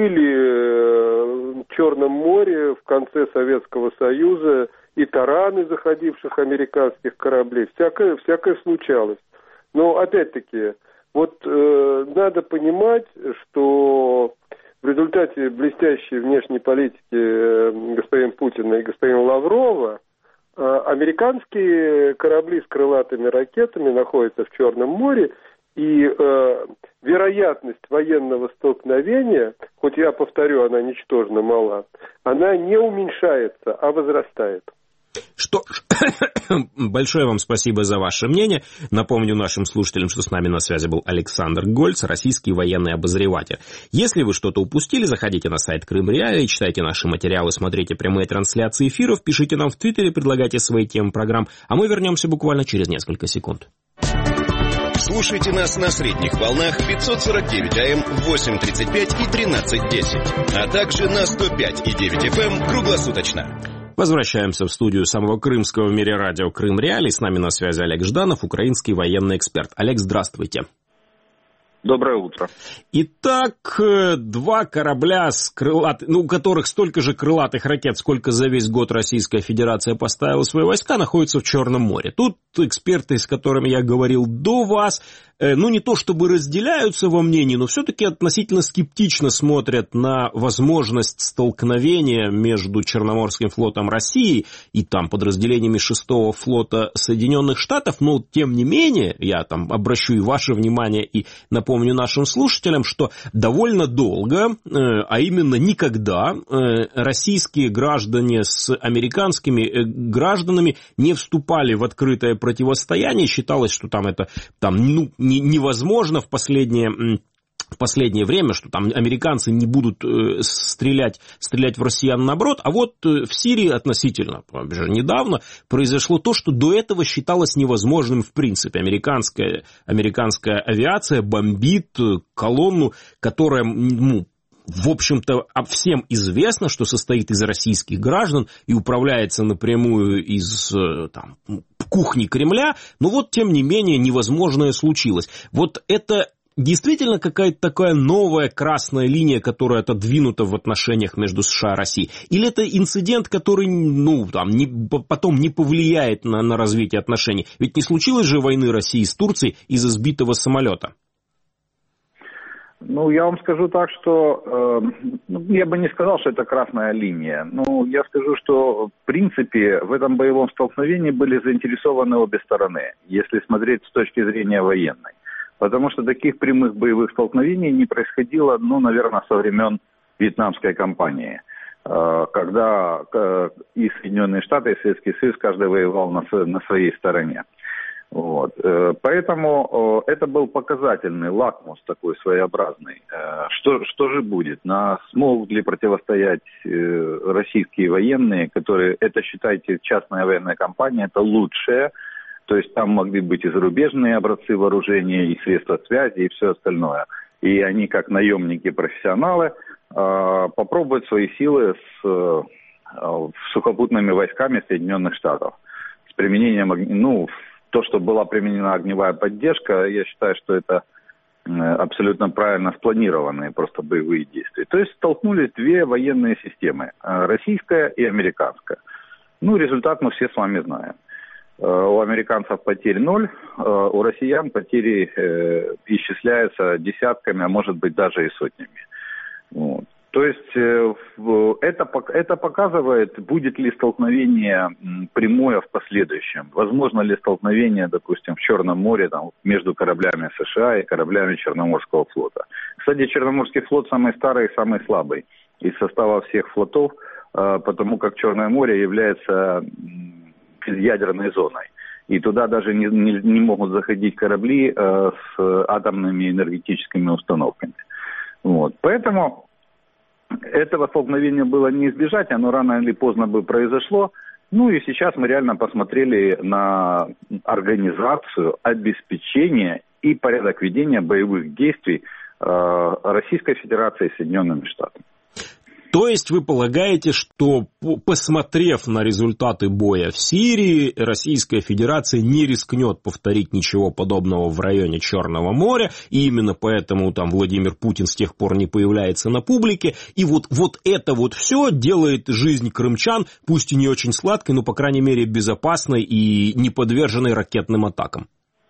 были в Черном море в конце Советского Союза и тараны заходивших американских кораблей. Всякое, всякое случалось. Но, опять-таки, вот э, надо понимать, что в результате блестящей внешней политики господина Путина и господина Лаврова американские корабли с крылатыми ракетами находятся в Черном море, и э, вероятность военного столкновения, хоть я повторю, она ничтожно мала, она не уменьшается, а возрастает. Что большое вам спасибо за ваше мнение. Напомню нашим слушателям, что с нами на связи был Александр Гольц, российский военный обозреватель. Если вы что-то упустили, заходите на сайт Крым Реалии, читайте наши материалы, смотрите прямые трансляции эфиров, пишите нам в Твиттере, предлагайте свои темы программ, а мы вернемся буквально через несколько секунд. Слушайте нас на средних волнах пятьсот сорок девять АМ, восемь тридцать пять и тринадцать десять, а также на сто пять и девять эф эм круглосуточно. Возвращаемся в студию самого крымского в мире радио Крым Реалии. С нами на связи Олег Жданов, украинский военный эксперт. Олег, здравствуйте. Доброе утро. Итак, два корабля, с крылат... ну, у которых столько же крылатых ракет, сколько за весь год Российская Федерация поставила свои войска, находятся в Черном море. Тут эксперты, с которыми я говорил до вас, ну, не то чтобы разделяются во мнении, но все-таки относительно скептично смотрят на возможность столкновения между Черноморским флотом России и там подразделениями шестого флота Соединенных Штатов, но тем не менее, я там обращу и ваше внимание, и напомню нашим слушателям, что довольно долго, а именно никогда, российские граждане с американскими гражданами не вступали в открытое противостояние, считалось, что там это, там, ну, невозможно в последние в последнее время, что там американцы не будут э, стрелять, стрелять в россиян наоборот, а вот э, в Сирии относительно же недавно произошло то, что до этого считалось невозможным в принципе. Американская, американская авиация бомбит колонну, которая, ну, в общем-то, всем известно, что состоит из российских граждан и управляется напрямую из там, кухни Кремля, но вот, тем не менее, невозможное случилось. Вот это действительно какая-то такая новая красная линия, которая отодвинута в отношениях между США и Россией? Или это инцидент, который, ну, там, не, потом не повлияет на, на развитие отношений? Ведь не случилось же войны России с Турцией из-за сбитого самолета. Ну, я вам скажу так, что э, ну, я бы не сказал, что это красная линия. Ну, я скажу, что в принципе в этом боевом столкновении были заинтересованы обе стороны, если смотреть с точки зрения военной. Потому что таких прямых боевых столкновений не происходило, ну, наверное, со времен Вьетнамской кампании, когда и Соединенные Штаты, и Советский Союз, каждый воевал на, на своей стороне. Вот. Поэтому это был показательный лакмус такой своеобразный. Что, что же будет? На смогут ли противостоять российские военные, которые, это, считайте, частная военная компания, это лучшее. То есть там могли быть и зарубежные образцы вооружения, и средства связи, и все остальное. И они, как наемники-профессионалы, попробуют свои силы с сухопутными войсками Соединенных Штатов. С применением, ну, то, что была применена огневая поддержка, я считаю, что это абсолютно правильно спланированные просто боевые действия. То есть столкнулись две военные системы, российская и американская. Ну, результат мы все с вами знаем. У американцев потерь ноль, у россиян потери э, исчисляются десятками, а может быть даже и сотнями. Вот. То есть э, это, это показывает, будет ли столкновение прямое в последующем. Возможно ли столкновение, допустим, в Черном море там, между кораблями США и кораблями Черноморского флота. Кстати, Черноморский флот самый старый и самый слабый из состава всех флотов, э, потому как Черное море является ядерной зоной. И туда даже не, не, не могут заходить корабли э, с атомными энергетическими установками. Вот. Поэтому этого столкновения было не избежать, оно рано или поздно бы произошло. Ну и сейчас мы реально посмотрели на организацию, обеспечение и порядок ведения боевых действий э, Российской Федерации и Соединенными Штатами. То есть вы полагаете, что, посмотрев на результаты боя в Сирии, Российская Федерация не рискнет повторить ничего подобного в районе Черного моря, и именно поэтому там Владимир Путин с тех пор не появляется на публике, и вот, вот это вот все делает жизнь крымчан, пусть и не очень сладкой, но, по крайней мере, безопасной и не подверженной ракетным атакам?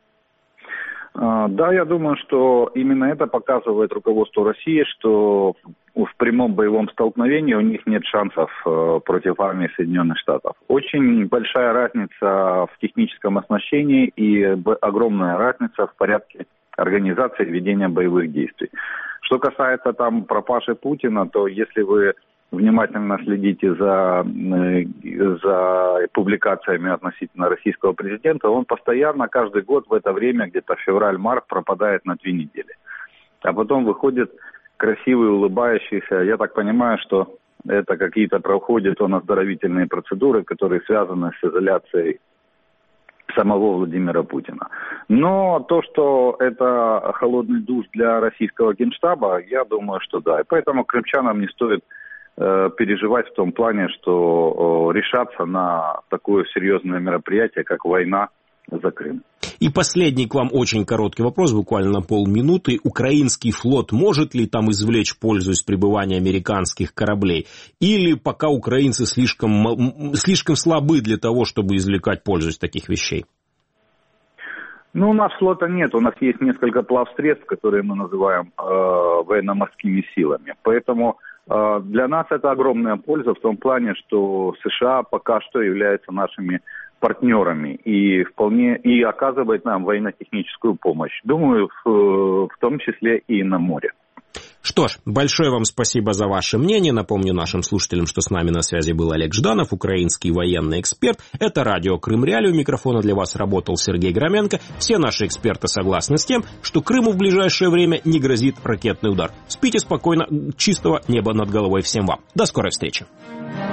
Да, я думаю, что именно это показывает руководству России, что в прямом боевом столкновении у них нет шансов против армии Соединенных Штатов. Очень большая разница в техническом оснащении и огромная разница в порядке организации ведения боевых действий. Что касается там пропажи Путина, то если вы внимательно следите за, за публикациями относительно российского президента, он постоянно, каждый год в это время, где-то февраль-март, пропадает на две недели. А потом выходит красивый, улыбающийся. Я так понимаю, что это какие-то проходят он оздоровительные процедуры, которые связаны с изоляцией самого Владимира Путина. Но то, что это холодный душ для российского генштаба, я думаю, что да. И поэтому крымчанам не стоит переживать в том плане, что решаться на такое серьезное мероприятие, как война за Крым. И последний к вам очень короткий вопрос, буквально на полминуты. Украинский флот может ли там извлечь пользу из пребывания американских кораблей? Или пока украинцы слишком, слишком слабы для того, чтобы извлекать пользу из таких вещей? Ну, у нас флота нет. У нас есть несколько плавсредств, которые мы называем э, военно-морскими силами. Поэтому э, для нас это огромная польза в том плане, что США пока что являются нашими партнерами и вполне и оказывает нам военно-техническую помощь. Думаю, в, в том числе и на море. Что ж, большое вам спасибо за ваше мнение. Напомню нашим слушателям, что с нами на связи был Олег Жданов, украинский военный эксперт. Это радио Крым Реалии. У микрофона для вас работал Сергей Громенко. Все наши эксперты согласны с тем, что Крыму в ближайшее время не грозит ракетный удар. Спите спокойно, чистого неба над головой всем вам. До скорой встречи.